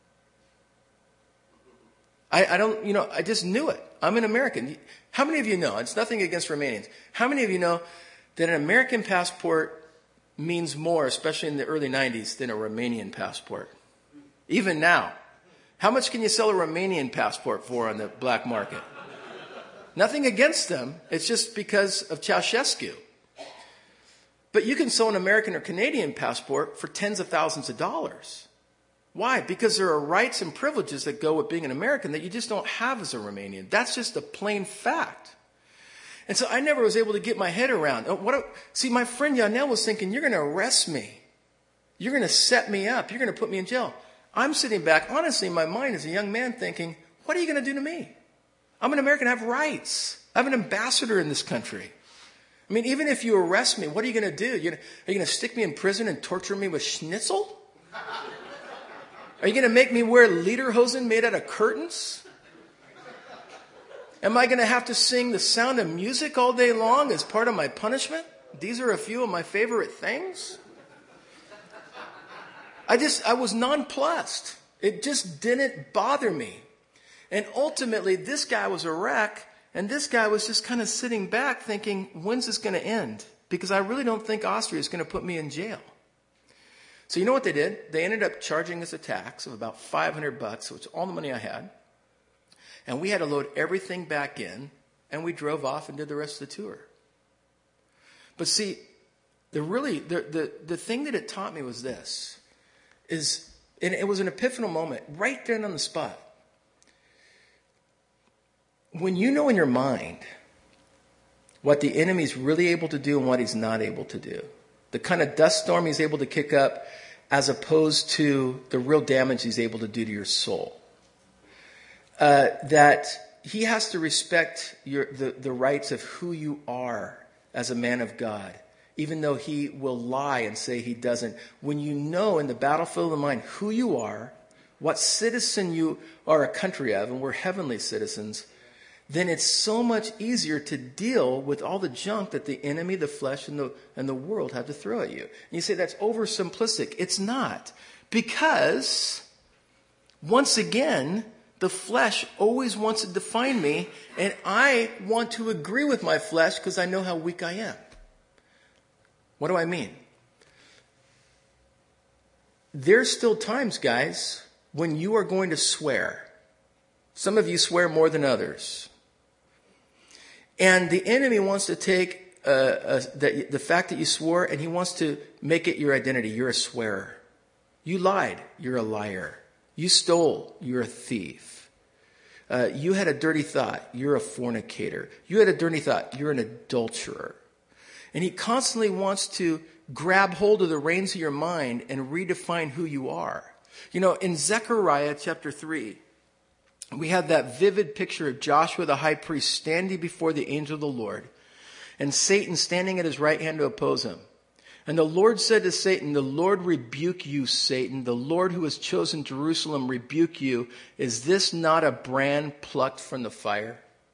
I, I don't, you know, I just knew it. I'm an American. How many of you know, it's nothing against Romanians, how many of you know that an American passport means more, especially in the early nineties, than a Romanian passport? Even now. How much can you sell a Romanian passport for on the black market? Nothing against them. It's just because of Ceausescu. But you can sell an American or Canadian passport for tens of thousands of dollars. Why? Because there are rights and privileges that go with being an American that you just don't have as a Romanian. That's just a plain fact. And so I never was able to get my head around. What? See, my friend Yanel was thinking, you're going to arrest me. You're going to set me up. You're going to put me in jail. I'm sitting back, honestly, in my mind as a young man thinking, what are you going to do to me? I'm an American. I have rights. I have an ambassador in this country. I mean, even if you arrest me, what are you going to do? You're gonna, are you going to stick me in prison and torture me with schnitzel? Are you going to make me wear lederhosen made out of curtains? Am I going to have to sing the sound of music all day long as part of my punishment? These are a few of my favorite things. I just, I was nonplussed. It just didn't bother me. And ultimately, this guy was a wreck, and this guy was just kind of sitting back thinking, when's this going to end? Because I really don't think Austria is going to put me in jail. So you know what they did? They ended up charging us a tax of about five hundred bucks, which is all the money I had. And we had to load everything back in, and we drove off and did the rest of the tour. But see, the really, the, the, the thing that it taught me was this. Is, and it was an epiphanal moment right there on the spot. When you know in your mind what the enemy's really able to do and what he's not able to do, the kind of dust storm he's able to kick up as opposed to the real damage he's able to do to your soul, uh, that he has to respect your, the, the rights of who you are as a man of God. Even though he will lie and say he doesn't. When you know in the battlefield of the mind who you are, what citizen you are a country of, and we're heavenly citizens, then it's so much easier to deal with all the junk that the enemy, the flesh, and the, and the world have to throw at you. And you say that's oversimplistic. It's not. Because, once again, the flesh always wants to define me, and I want to agree with my flesh because I know how weak I am. What do I mean? There's still times, guys, when you are going to swear. Some of you swear more than others. And the enemy wants to take uh, uh, the, the fact that you swore, and he wants to make it your identity. You're a swearer. You lied. You're a liar. You stole. You're a thief. Uh, you had a dirty thought. You're a fornicator. You had a dirty thought. You're an adulterer. And he constantly wants to grab hold of the reins of your mind and redefine who you are. You know, in Zechariah chapter three, we have that vivid picture of Joshua the high priest standing before the angel of the Lord, and Satan standing at his right hand to oppose him. And the Lord said to Satan, "The Lord rebuke you, Satan. The Lord who has chosen Jerusalem rebuke you. Is this not a brand plucked from the fire?"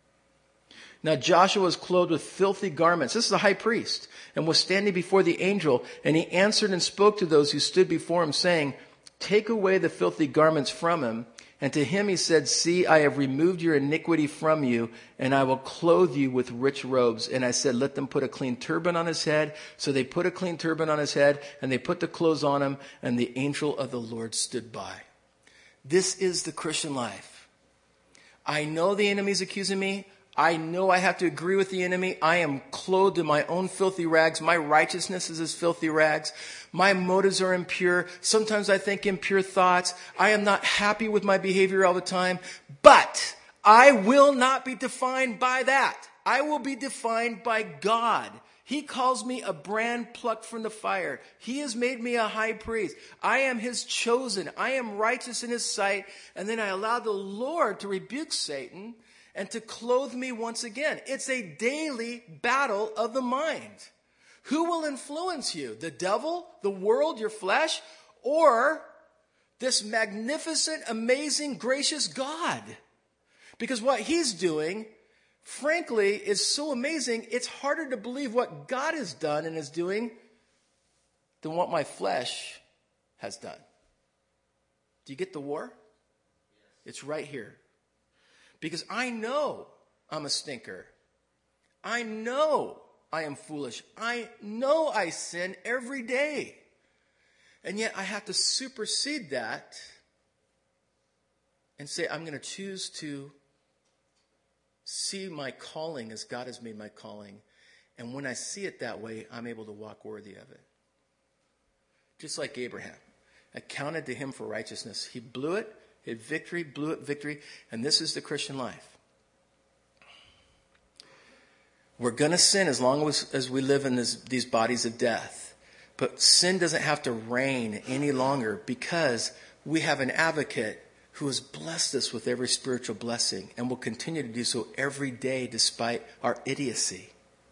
Now Joshua was clothed with filthy garments. This is the high priest, and was standing before the angel. And he answered and spoke to those who stood before him, saying, "Take away the filthy garments from him." And to him he said, "See, I have removed your iniquity from you, and I will clothe you with rich robes." And I said, "Let them put a clean turban on his head." So they put a clean turban on his head, and they put the clothes on him, and the angel of the Lord stood by. This is the Christian life. I know the enemy's accusing me. I know I have to agree with the enemy. I am clothed in my own filthy rags. My righteousness is as filthy rags. My motives are impure. Sometimes I think impure thoughts. I am not happy with my behavior all the time. But I will not be defined by that. I will be defined by God. He calls me a brand plucked from the fire. He has made me a high priest. I am his chosen. I am righteous in his sight. And then I allow the Lord to rebuke Satan and to clothe me once again. It's a daily battle of the mind. Who will influence you? The devil, the world, your flesh, or this magnificent, amazing, gracious God? Because what he's doing, frankly, is so amazing, it's harder to believe what God has done and is doing than what my flesh has done. Do you get the war? It's right here. Because I know I'm a stinker. I know I am foolish. I know I sin every day. And yet I have to supersede that and say, I'm going to choose to see my calling as God has made my calling. And when I see it that way, I'm able to walk worthy of it. Just like Abraham. I counted to him for righteousness. He blew it. It victory, blew it, victory. And this is the Christian life. We're going to sin as long as, as we live in this, these bodies of death. But sin doesn't have to reign any longer because we have an advocate who has blessed us with every spiritual blessing and will continue to do so every day despite our idiocy.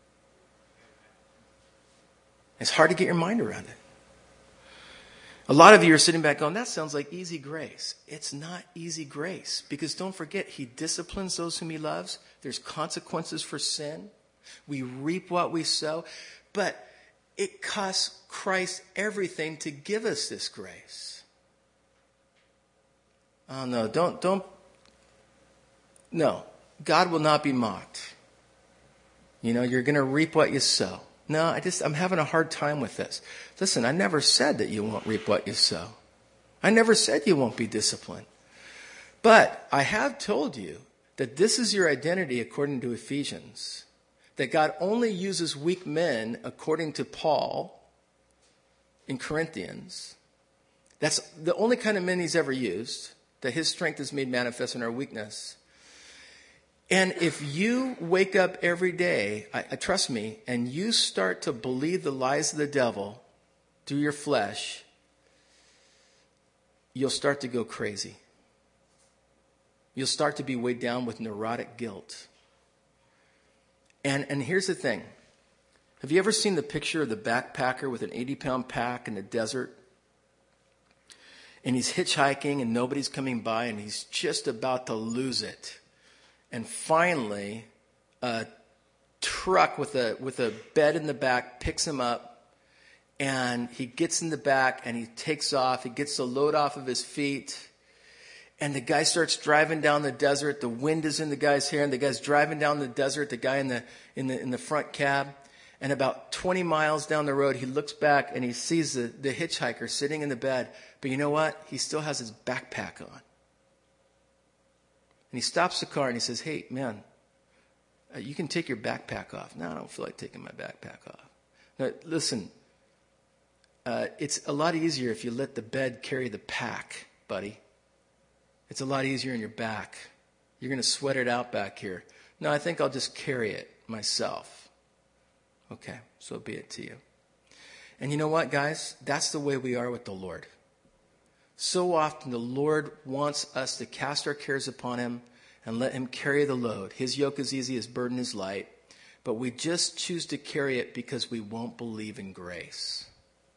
It's hard to get your mind around it. A lot of you are sitting back going, that sounds like easy grace. It's not easy grace. Because don't forget, he disciplines those whom he loves. There's consequences for sin. We reap what we sow. But it costs Christ everything to give us this grace. Oh no, don't, don't. No, God will not be mocked. You know, you're going to reap what you sow. No, I just, I'm having a hard time with this. Listen, I never said that you won't reap what you sow. I never said you won't be disciplined. But I have told you that this is your identity according to Ephesians. That God only uses weak men according to Paul in Corinthians. That's the only kind of men he's ever used. That his strength is made manifest in our weakness. And if you wake up every day, I, I, trust me, and you start to believe the lies of the devil through your flesh, you'll start to go crazy. You'll start to be weighed down with neurotic guilt. And, and here's the thing. Have you ever seen the picture of the backpacker with an eighty-pound pack in the desert? And he's hitchhiking and nobody's coming by and he's just about to lose it. And finally, a truck with a with a bed in the back picks him up, and he gets in the back and he takes off. He gets the load off of his feet, and the guy starts driving down the desert. The wind is in the guy's hair, and the guy's driving down the desert. The guy in the in the in the front cab, and about twenty miles down the road, he looks back and he sees the, the hitchhiker sitting in the bed. But you know what? He still has his backpack on. And he stops the car and he says, "Hey, man, uh, you can take your backpack off." "No, I don't feel like taking my backpack off." Now, listen, uh, it's a lot easier if you let the bed carry the pack, buddy. It's a lot easier in your back. You're going to sweat it out back here. "No, I think I'll just carry it myself." "Okay, so be it to you." And you know what, guys? That's the way we are with the Lord. So often the Lord wants us to cast our cares upon him and let him carry the load. His yoke is easy, his burden is light. But we just choose to carry it because we won't believe in grace.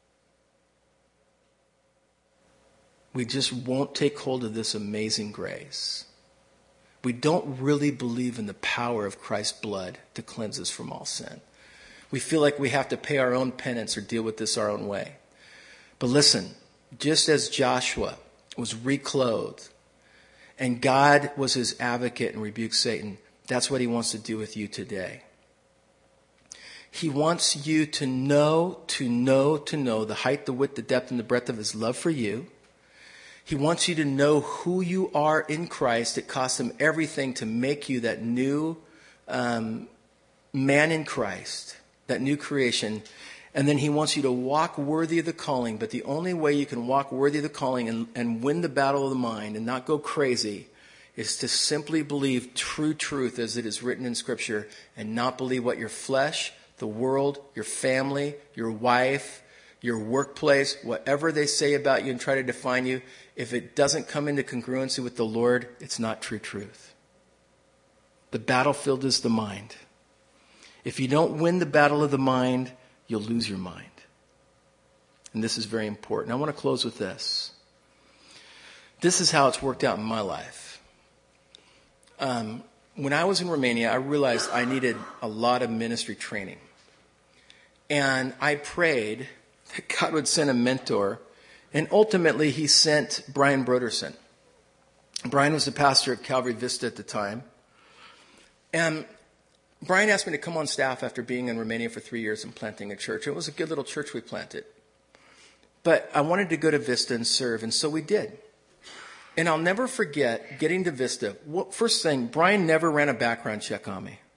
We just won't take hold of this amazing grace. We don't really believe in the power of Christ's blood to cleanse us from all sin. We feel like we have to pay our own penance or deal with this our own way. But listen, just as Joshua was reclothed and God was his advocate and rebuked Satan, that's what he wants to do with you today. He wants you to know, to know, to know the height, the width, the depth, and the breadth of his love for you. He wants you to know who you are in Christ. It cost him everything to make you that new um, man in Christ, that new creation. And then he wants you to walk worthy of the calling. But the only way you can walk worthy of the calling and, and win the battle of the mind and not go crazy is to simply believe true truth as it is written in Scripture and not believe what your flesh, the world, your family, your wife, your workplace, whatever they say about you and try to define you. If it doesn't come into congruency with the Lord, it's not true truth. The battlefield is the mind. If you don't win the battle of the mind, you'll lose your mind. And this is very important. I want to close with this. This is how it's worked out in my life. Um, when I was in Romania, I realized I needed a lot of ministry training. And I prayed that God would send a mentor. And ultimately, he sent Brian Broderson. Brian was the pastor of Calvary Vista at the time. And Brian asked me to come on staff after being in Romania for three years and planting a church. It was a good little church we planted. But I wanted to go to Vista and serve, and so we did. And I'll never forget getting to Vista. Well, first thing, Brian never ran a background check on me.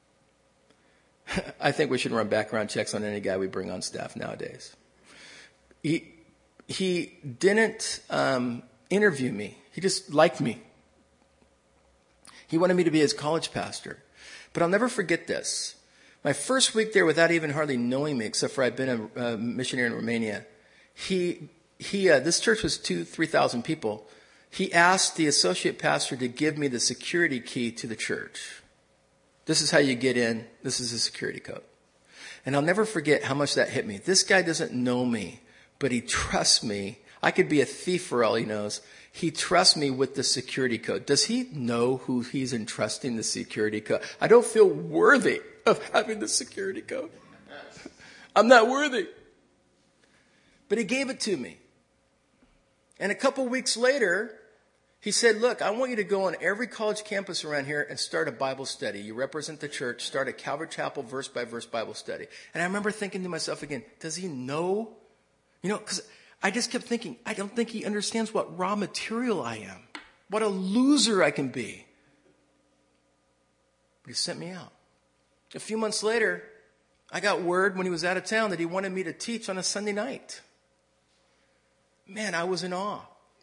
I think we should run background checks on any guy we bring on staff nowadays. He he didn't um, interview me. He just liked me. He wanted me to be his college pastor. But I'll never forget this. My first week there, without even hardly knowing me, except for I'd been a, a missionary in Romania, he he uh, this church was two, three thousand people. He asked the associate pastor to give me the security key to the church. This is how you get in. This is a security code. And I'll never forget how much that hit me. This guy doesn't know me, but he trusts me. I could be a thief for all he knows. He trusts me with the security code. Does he know who he's entrusting the security code? I don't feel worthy of having the security code. I'm not worthy. But he gave it to me. And a couple weeks later, he said, look, I want you to go on every college campus around here and start a Bible study. You represent the church. Start a Calvary Chapel verse-by-verse Bible study. And I remember thinking to myself again, does he know? You know, because I just kept thinking, I don't think he understands what raw material I am. What a loser I can be. But he sent me out. A few months later, I got word when he was out of town that he wanted me to teach on a Sunday night. Man, I was in awe.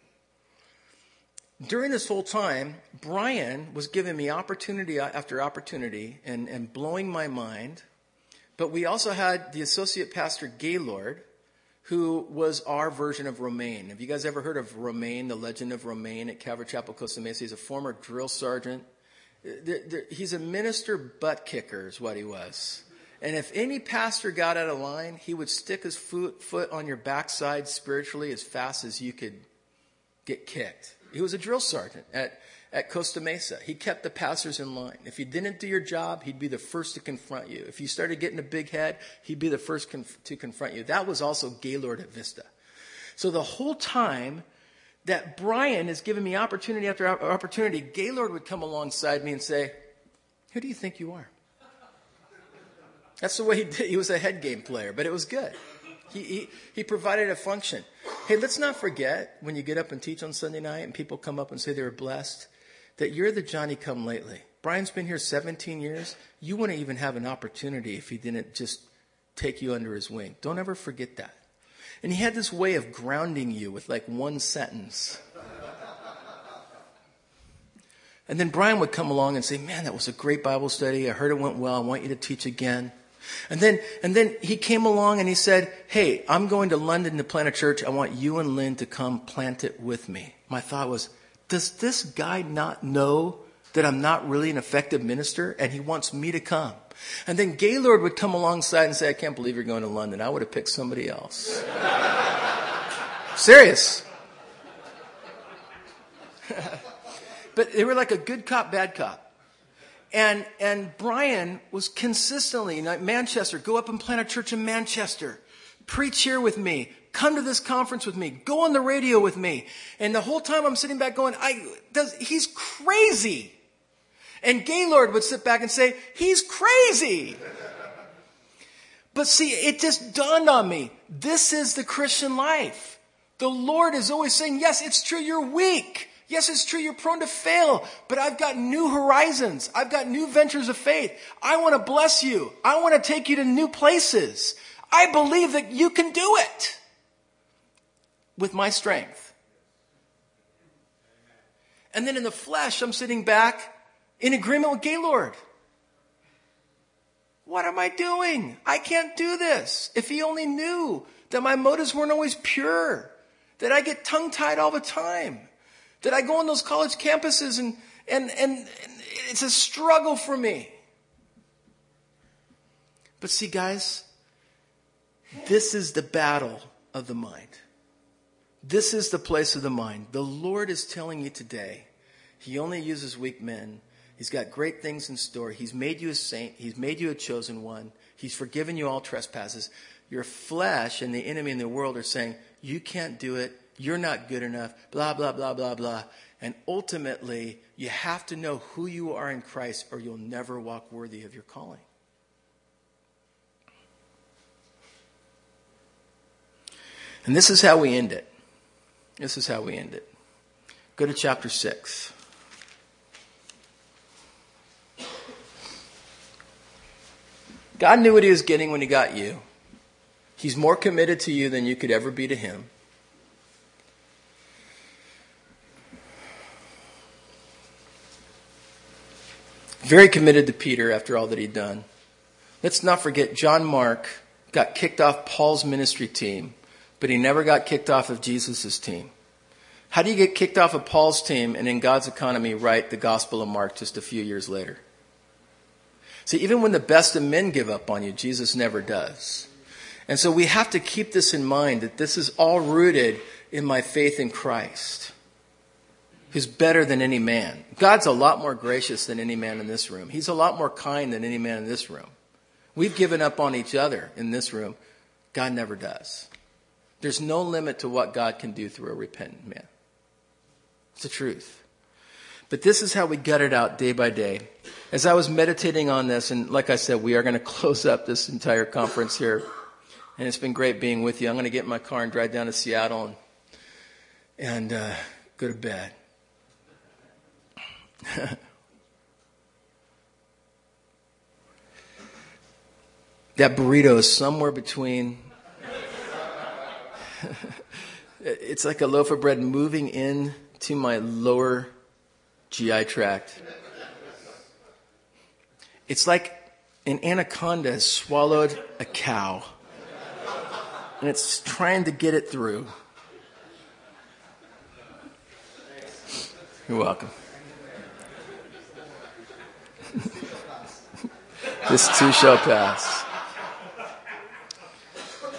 During this whole time, Brian was giving me opportunity after opportunity and, and blowing my mind. But we also had the associate pastor, Gaylord, who was our version of Romaine. Have you guys ever heard of Romaine, the legend of Romaine at Calvary Chapel, Costa Mesa? He's a former drill sergeant. He's a minister butt kicker is what he was. And if any pastor got out of line, he would stick his foot, foot on your backside spiritually as fast as you could get kicked. He was a drill sergeant at, at Costa Mesa. He kept the passers in line. If you didn't do your job, he'd be the first to confront you. If you started getting a big head, he'd be the first conf- to confront you. That was also Gaylord at Vista. So the whole time that Brian is giving me opportunity after opportunity, Gaylord would come alongside me and say, who do you think you are? That's the way he did. He was a head game player, but it was good. He, he he provided a function. Hey, let's not forget when you get up and teach on Sunday night and people come up and say they were blessed, that you're the Johnny come lately. Brian's been here seventeen years. You wouldn't even have an opportunity if he didn't just take you under his wing. Don't ever forget that. And he had this way of grounding you with like one sentence. And then Brian would come along and say, man, that was a great Bible study. I heard it went well. I want you to teach again. And then, and then he came along and he said, hey, I'm going to London to plant a church. I want you and Lynn to come plant it with me. My thought was, does this guy not know that I'm not really an effective minister and he wants me to come? And then Gaylord would come alongside and say, I can't believe you're going to London. I would have picked somebody else. Serious. But they were like a good cop, bad cop. And and Brian was consistently, you know, Manchester, go up and plant a church in Manchester. Preach here with me. Come to this conference with me. Go on the radio with me. And the whole time I'm sitting back going, I does he's crazy. And Gaylord would sit back and say, he's crazy. But see, it just dawned on me. This is the Christian life. The Lord is always saying, yes, it's true, you're weak. Yes, it's true, you're prone to fail, but I've got new horizons. I've got new ventures of faith. I want to bless you. I want to take you to new places. I believe that you can do it with my strength. And then in the flesh, I'm sitting back in agreement with Gaylord. What am I doing? I can't do this. If he only knew that my motives weren't always pure, that I get tongue-tied all the time, that I go on those college campuses and, and, and, and it's a struggle for me. But see, guys, this is the battle of the mind. This is the place of the mind. The Lord is telling you today, he only uses weak men. He's got great things in store. He's made you a saint. He's made you a chosen one. He's forgiven you all trespasses. Your flesh and the enemy in the world are saying, you can't do it. You're not good enough, blah, blah, blah, blah, blah. And ultimately, you have to know who you are in Christ or you'll never walk worthy of your calling. And this is how we end it. This is how we end it. Go to chapter six. God knew what he was getting when he got you. He's more committed to you than you could ever be to him. Very committed to Peter after all that he'd done. Let's not forget, John Mark got kicked off Paul's ministry team, but he never got kicked off of Jesus' team. How do you get kicked off of Paul's team and in God's economy write the Gospel of Mark just a few years later? See, even when the best of men give up on you, Jesus never does. And so we have to keep this in mind, that this is all rooted in my faith in Christ, who's better than any man. God's a lot more gracious than any man in this room. He's a lot more kind than any man in this room. We've given up on each other in this room. God never does. There's no limit to what God can do through a repentant man. It's the truth. But this is how we gut it out day by day. As I was meditating on this, and like I said, we are going to close up this entire conference here. And it's been great being with you. I'm going to get in my car and drive down to Seattle and, and uh, go to bed. That burrito is somewhere between. It's like a loaf of bread moving in to my lower G I tract. It's like an anaconda has swallowed a cow, and it's trying to get it through. You're welcome. This too shall pass.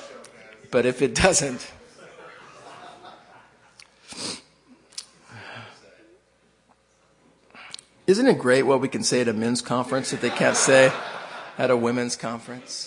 But if it doesn't, Isn't it great what we can say at a men's conference that they can't say at a women's conference?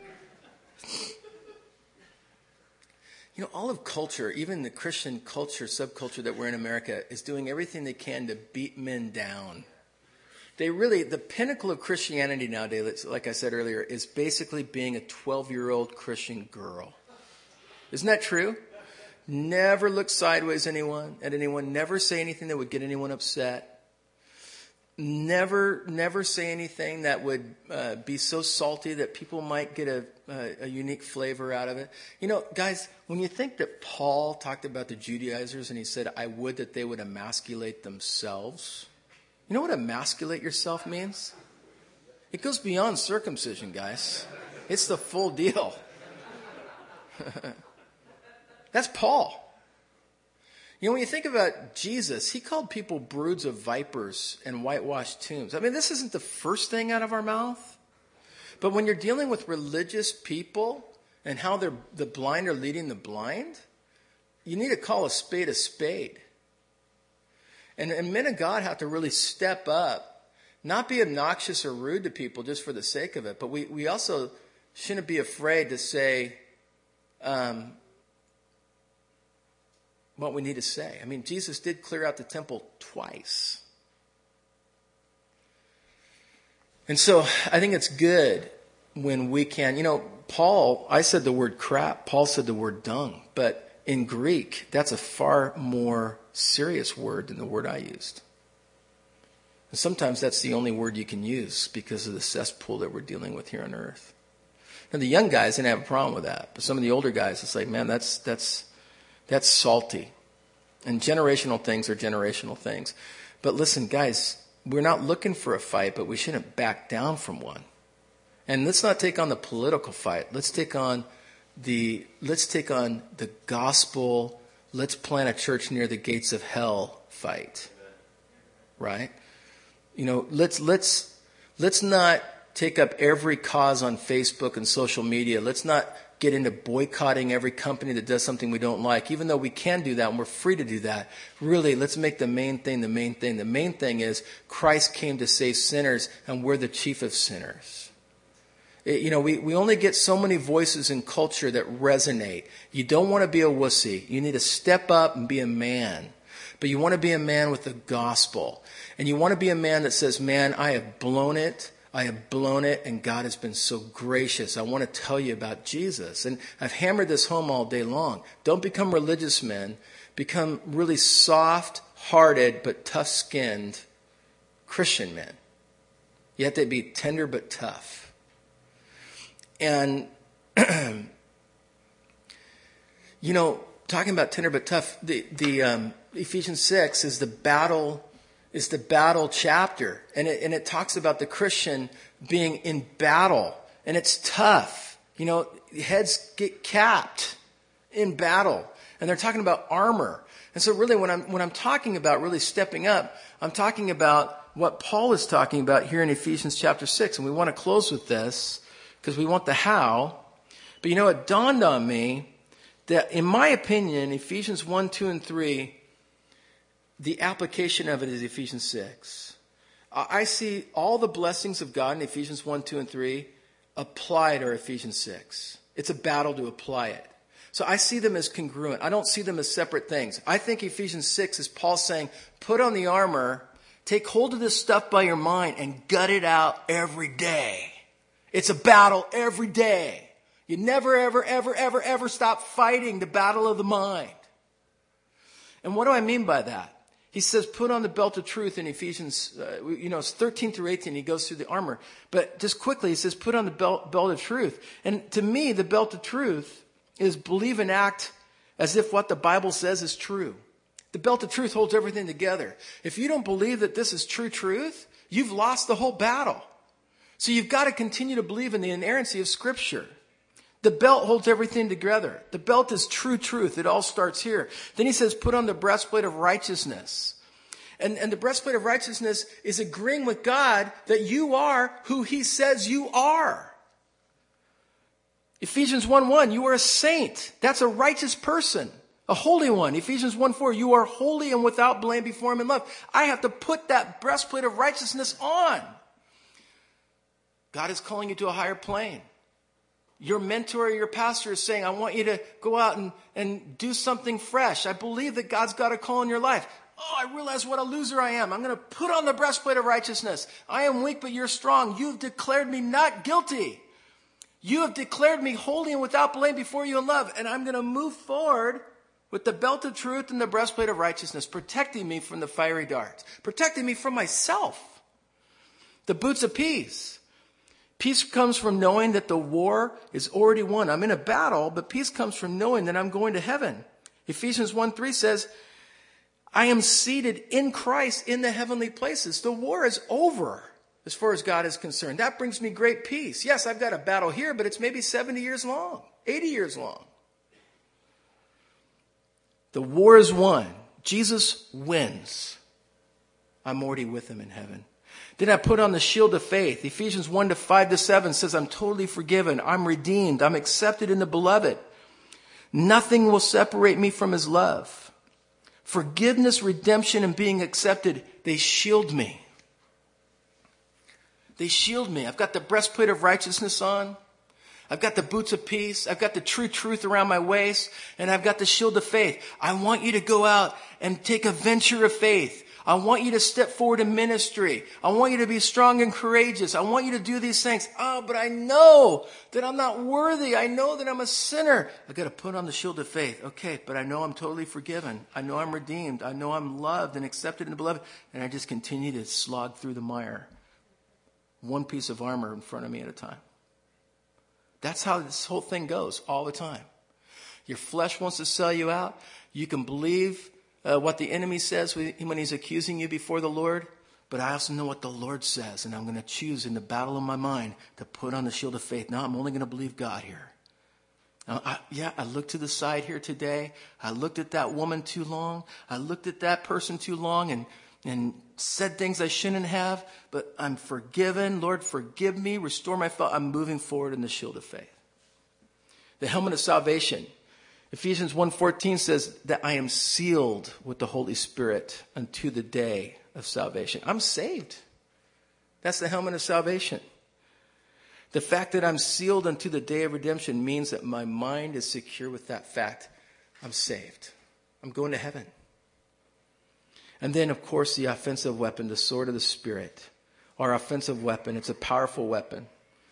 You know, all of culture, even the Christian culture, subculture that we're in America, is doing everything they can to beat men down. They really, the pinnacle of Christianity nowadays, like I said earlier, is basically being a twelve-year-old Christian girl. Isn't that true? Never look sideways anyone at anyone. Never say anything that would get anyone upset. Never, never say anything that would uh, be so salty that people might get a, a, a unique flavor out of it. You know, guys, when you think that Paul talked about the Judaizers and he said, I would that they would emasculate themselves. You know what emasculate yourself means? It goes beyond circumcision, guys. It's the full deal. That's Paul. You know, when you think about Jesus, he called people broods of vipers and whitewashed tombs. I mean, this isn't the first thing out of our mouth. But when you're dealing with religious people and how they're, the blind are leading the blind, you need to call a spade a spade. And, and men of God have to really step up, not be obnoxious or rude to people just for the sake of it. But we, we also shouldn't be afraid to say, um, what we need to say. I mean, Jesus did clear out the temple twice. And so I think it's good when we can, you know, Paul, I said the word crap, Paul said the word dung, but in Greek, that's a far more serious word than the word I used. And sometimes that's the only word you can use because of the cesspool that we're dealing with here on earth. Now, the young guys didn't have a problem with that, but some of the older guys, it's like, man, that's, that's, That's salty. And generational things are generational things. But listen, guys, we're not looking for a fight, but we shouldn't back down from one. And let's not take on the political fight. Let's take on the let's take on the gospel, let's plant a church near the gates of hell fight. Right? You know, let's let's let's not take up every cause on Facebook and social media. Let's not get into boycotting every company that does something we don't like, even though we can do that and we're free to do that. Really, let's make the main thing the main thing. The main thing is Christ came to save sinners, and we're the chief of sinners. It, you know, we, we only get so many voices in culture that resonate. You don't want to be a wussy. You need to step up and be a man. But you want to be a man with the gospel. And you want to be a man that says, man, I have blown it. I have blown it, and God has been so gracious. I want to tell you about Jesus. And I've hammered this home all day long. Don't become religious men. Become really soft-hearted but tough-skinned Christian men. You have to be tender but tough. And, you know, talking about tender but tough, the, the um, Ephesians six is the battle is the battle chapter. And it, and it talks about the Christian being in battle. And it's tough. You know, heads get capped in battle. And they're talking about armor. And so really when I'm, when I'm talking about really stepping up, I'm talking about what Paul is talking about here in Ephesians chapter six. And we want to close with this because we want the how. But you know, it dawned on me that in my opinion, Ephesians one, two, and three, the application of it is Ephesians six. I see all the blessings of God in Ephesians one, two, and three applied to Ephesians six. It's a battle to apply it. So I see them as congruent. I don't see them as separate things. I think Ephesians six is Paul saying, put on the armor, take hold of this stuff by your mind, and gut it out every day. It's a battle every day. You never, ever, ever, ever, ever stop fighting the battle of the mind. And what do I mean by that? He says, put on the belt of truth in Ephesians, uh, you know, it's thirteen through eighteen. He goes through the armor. But just quickly, he says, put on the belt, belt of truth. And to me, the belt of truth is believe and act as if what the Bible says is true. The belt of truth holds everything together. If you don't believe that this is true truth, you've lost the whole battle. So you've got to continue to believe in the inerrancy of Scripture. The belt holds everything together. The belt is true truth. It all starts here. Then he says, put on the breastplate of righteousness. And, and the breastplate of righteousness is agreeing with God that you are who he says you are. Ephesians one one, you are a saint. That's a righteous person. A holy one. Ephesians one four, you are holy and without blame before him in love. I have to put that breastplate of righteousness on. God is calling you to a higher plane. Your mentor or your pastor is saying, I want you to go out and, and do something fresh. I believe that God's got a call in your life. Oh, I realize what a loser I am. I'm going to put on the breastplate of righteousness. I am weak, but you're strong. You've declared me not guilty. You have declared me holy and without blame before you in love. And I'm going to move forward with the belt of truth and the breastplate of righteousness, protecting me from the fiery darts, protecting me from myself. The boots of peace. Peace comes from knowing that the war is already won. I'm in a battle, but peace comes from knowing that I'm going to heaven. Ephesians one three says, I am seated in Christ in the heavenly places. The war is over as far as God is concerned. That brings me great peace. Yes, I've got a battle here, but it's maybe seventy years long, eighty years long. The war is won. Jesus wins. I'm already with him in heaven. Then I put on the shield of faith. Ephesians one to five to seven says, I'm totally forgiven. I'm redeemed. I'm accepted in the beloved. Nothing will separate me from his love. Forgiveness, redemption, and being accepted, they shield me. They shield me. I've got the breastplate of righteousness on. I've got the boots of peace. I've got the true truth around my waist. And I've got the shield of faith. I want you to go out and take a venture of faith. I want you to step forward in ministry. I want you to be strong and courageous. I want you to do these things. Oh, but I know that I'm not worthy. I know that I'm a sinner. I've got to put on the shield of faith. Okay, but I know I'm totally forgiven. I know I'm redeemed. I know I'm loved and accepted in the beloved. And I just continue to slog through the mire. One piece of armor in front of me at a time. That's how this whole thing goes all the time. Your flesh wants to sell you out. You can believe uh, what the enemy says when he's accusing you before the Lord. But I also know what the Lord says. And I'm going to choose in the battle of my mind to put on the shield of faith. Now I'm only going to believe God here. Now, I, yeah, I looked to the side here today. I looked at that woman too long. I looked at that person too long and and said things I shouldn't have, but I'm forgiven. Lord, forgive me. Restore my thought. I'm moving forward in the shield of faith. The helmet of salvation. Ephesians one fourteen says that I am sealed with the Holy Spirit unto the day of salvation. I'm saved. That's the helmet of salvation. The fact that I'm sealed unto the day of redemption means that my mind is secure with that fact. I'm saved. I'm going to heaven. And then, of course, the offensive weapon, the sword of the Spirit. Our offensive weapon, it's a powerful weapon.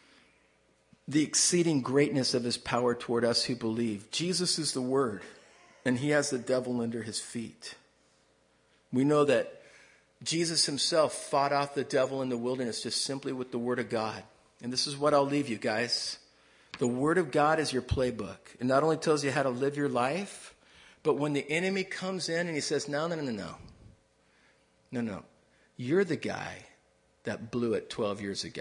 The exceeding greatness of his power toward us who believe. Jesus is the Word, and he has the devil under his feet. We know that Jesus himself fought off the devil in the wilderness just simply with the Word of God. And this is what I'll leave you guys. The Word of God is your playbook. It not only tells you how to live your life, but when the enemy comes in and he says, no, no, no, no. No, no. You're the guy that blew it twelve years ago.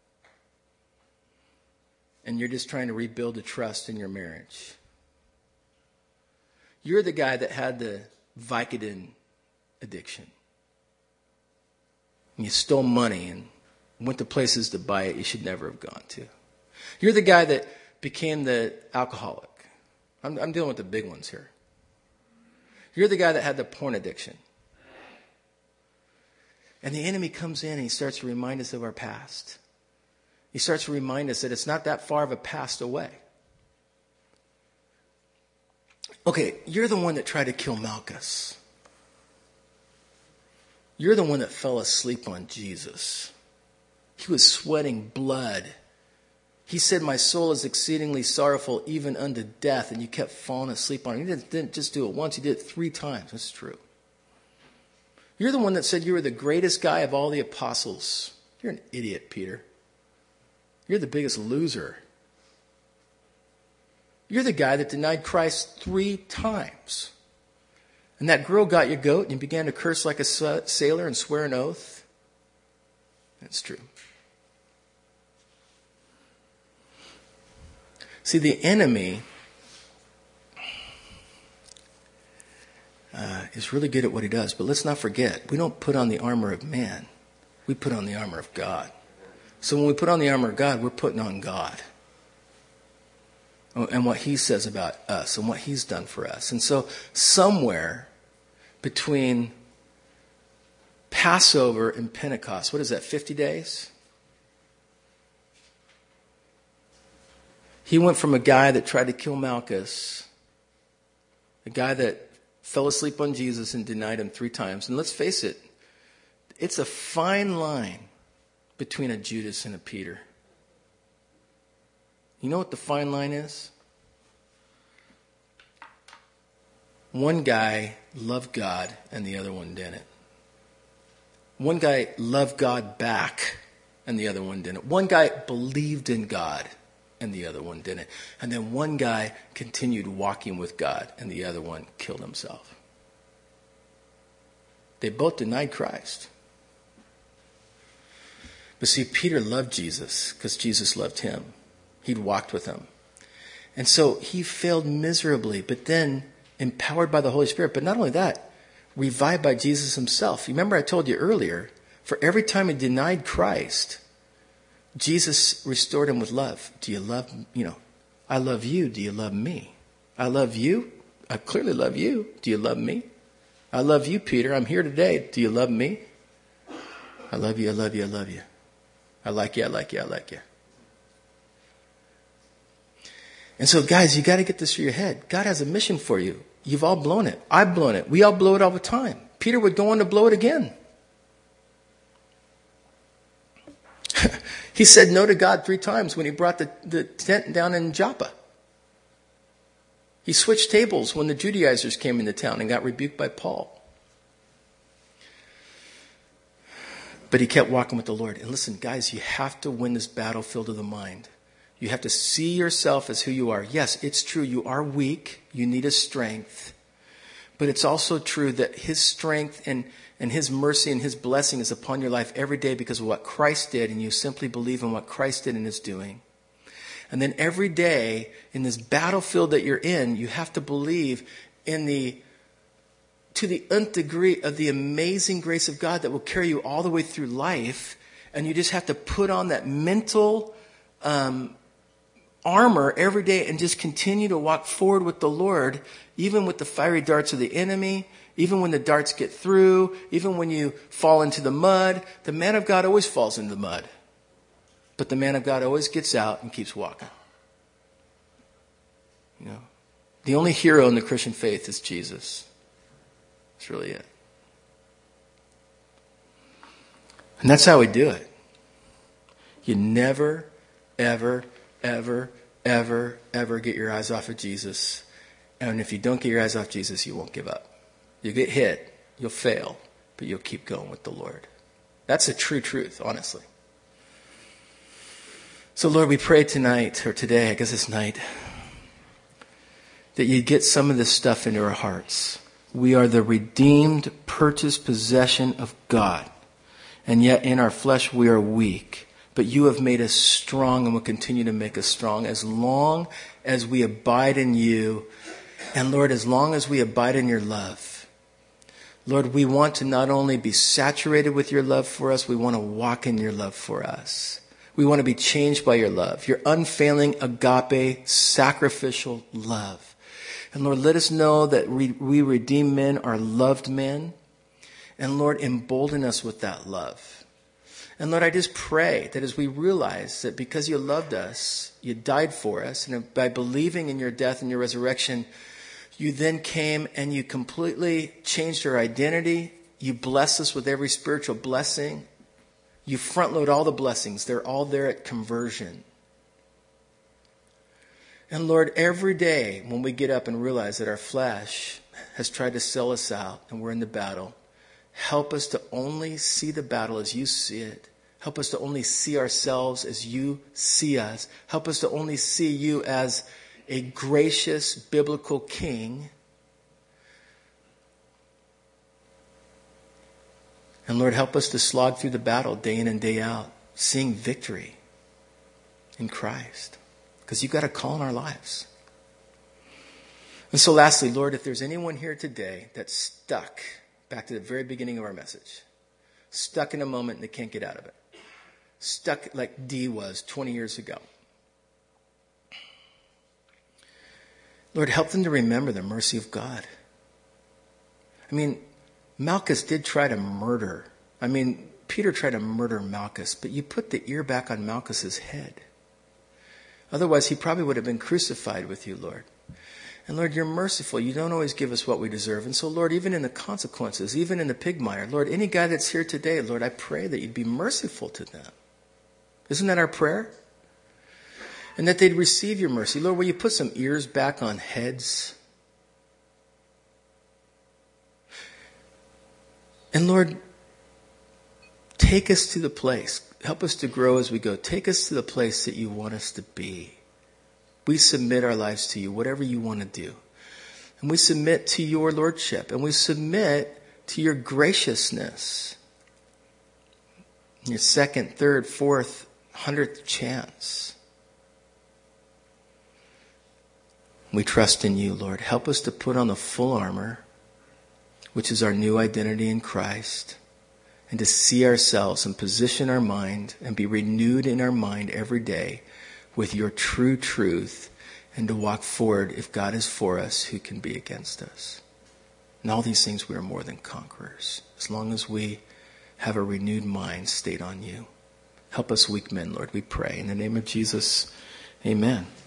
And you're just trying to rebuild the trust in your marriage. You're the guy that had the Vicodin addiction. And you stole money and went to places to buy it you should never have gone to. You're the guy that became the alcoholic. I'm, I'm dealing with the big ones here. You're the guy that had the porn addiction. And the enemy comes in and he starts to remind us of our past. He starts to remind us that it's not that far of a past away. Okay, you're the one that tried to kill Malchus. You're the one that fell asleep on Jesus. He was sweating blood. He said, my soul is exceedingly sorrowful, even unto death. And you kept falling asleep on him. He didn't, didn't just do it once. He did it three times. That's true. You're the one that said you were the greatest guy of all the apostles. You're an idiot, Peter. You're the biggest loser. You're the guy that denied Christ three times. And that girl got your goat and you began to curse like a sailor and swear an oath. That's true. See, the enemy uh, is really good at what he does. But let's not forget, we don't put on the armor of man. We put on the armor of God. So when we put on the armor of God, we're putting on God. and what he says about us and what he's done for us. And so somewhere between Passover and Pentecost, what is that, fifty days? He went from a guy that tried to kill Malchus, a guy that fell asleep on Jesus and denied him three times. And let's face it, it's a fine line between a Judas and a Peter. You know what the fine line is? One guy loved God and the other one didn't. One guy loved God back and the other one didn't. One guy believed in God and the other one didn't. And then one guy continued walking with God and the other one killed himself. They both denied Christ. But see, Peter loved Jesus because Jesus loved him. He'd walked with him. And so he failed miserably, but then empowered by the Holy Spirit. But not only that, revived by Jesus himself. You remember I told you earlier, for every time he denied Christ, Jesus restored him with love. Do you love, you know, I love you. Do you love me? I love you. I clearly love you. Do you love me? I love you, Peter. I'm here today. Do you love me? I love you. I love you. I love you. I like you. I like you. I like you. And so, guys, you got to get this through your head. God has a mission for you. You've all blown it. I've blown it. We all blow it all the time. Peter would go on to blow it again. He said no to God three times when he brought the, the tent down in Joppa. He switched tables when the Judaizers came into town and got rebuked by Paul. But he kept walking with the Lord. And listen, guys, you have to win this battlefield of the mind. You have to see yourself as who you are. Yes, it's true. You are weak. You need his strength. But it's also true that his strength and, and his mercy and his blessing is upon your life every day because of what Christ did. And you simply believe in what Christ did and is doing. And then every day in this battlefield that you're in, you have to believe in the, to the nth degree of the amazing grace of God that will carry you all the way through life. And you just have to put on that mental um, armor every day and just continue to walk forward with the Lord, even with the fiery darts of the enemy, even when the darts get through, even when you fall into the mud. The man of God always falls into the mud. But the man of God always gets out and keeps walking. You know, the only hero in the Christian faith is Jesus. That's really it. And that's how we do it. You never, ever, ever, ever, ever get your eyes off of Jesus. And if you don't get your eyes off Jesus, you won't give up. You'll get hit, you'll fail, but you'll keep going with the Lord. That's a true truth, honestly. So Lord, we pray tonight, or today, I guess it's night, that you get some of this stuff into our hearts. We are the redeemed, purchased possession of God. And yet in our flesh we are weak. But you have made us strong and will continue to make us strong as long as we abide in you. And Lord, as long as we abide in your love. Lord, we want to not only be saturated with your love for us, we want to walk in your love for us. We want to be changed by your love, your unfailing agape, sacrificial love. And Lord, let us know that we, we redeemed men are loved men. And Lord, embolden us with that love. And Lord, I just pray that as we realize that because you loved us, you died for us, and by believing in your death and your resurrection, you then came and you completely changed our identity. You blessed us with every spiritual blessing. You front load all the blessings. They're all there at conversion. And Lord, every day when we get up and realize that our flesh has tried to sell us out and we're in the battle, help us to only see the battle as you see it. Help us to only see ourselves as you see us. Help us to only see you as a gracious biblical king. And Lord, help us to slog through the battle day in and day out, seeing victory in Christ. Because you've got a call in our lives. And so lastly, Lord, if there's anyone here today that's stuck, back to the very beginning of our message, stuck in a moment and they can't get out of it. Stuck like Dee was twenty years ago. Lord, help them to remember the mercy of God. I mean, Malchus did try to murder. I mean, Peter tried to murder Malchus, but you put the ear back on Malchus's head. Otherwise, he probably would have been crucified with you, Lord. And Lord, you're merciful. You don't always give us what we deserve. And so, Lord, even in the consequences, even in the pig mire, Lord, any guy that's here today, Lord, I pray that you'd be merciful to them. Isn't that our prayer? And that they'd receive your mercy. Lord, will you put some ears back on heads? And Lord, take us to the place. Help us to grow as we go. Take us to the place that you want us to be. We submit our lives to you, whatever you want to do. And we submit to your lordship. And we submit to your graciousness. Your second, third, fourth, hundredth chance. We trust in you, Lord. Help us to put on the full armor, which is our new identity in Christ, and to see ourselves and position our mind and be renewed in our mind every day with your true truth, and to walk forward. If God is for us, who can be against us? In all these things we are more than conquerors, as long as we have a renewed mind stayed on you. Help us weak men, Lord, we pray. In the name of Jesus, amen.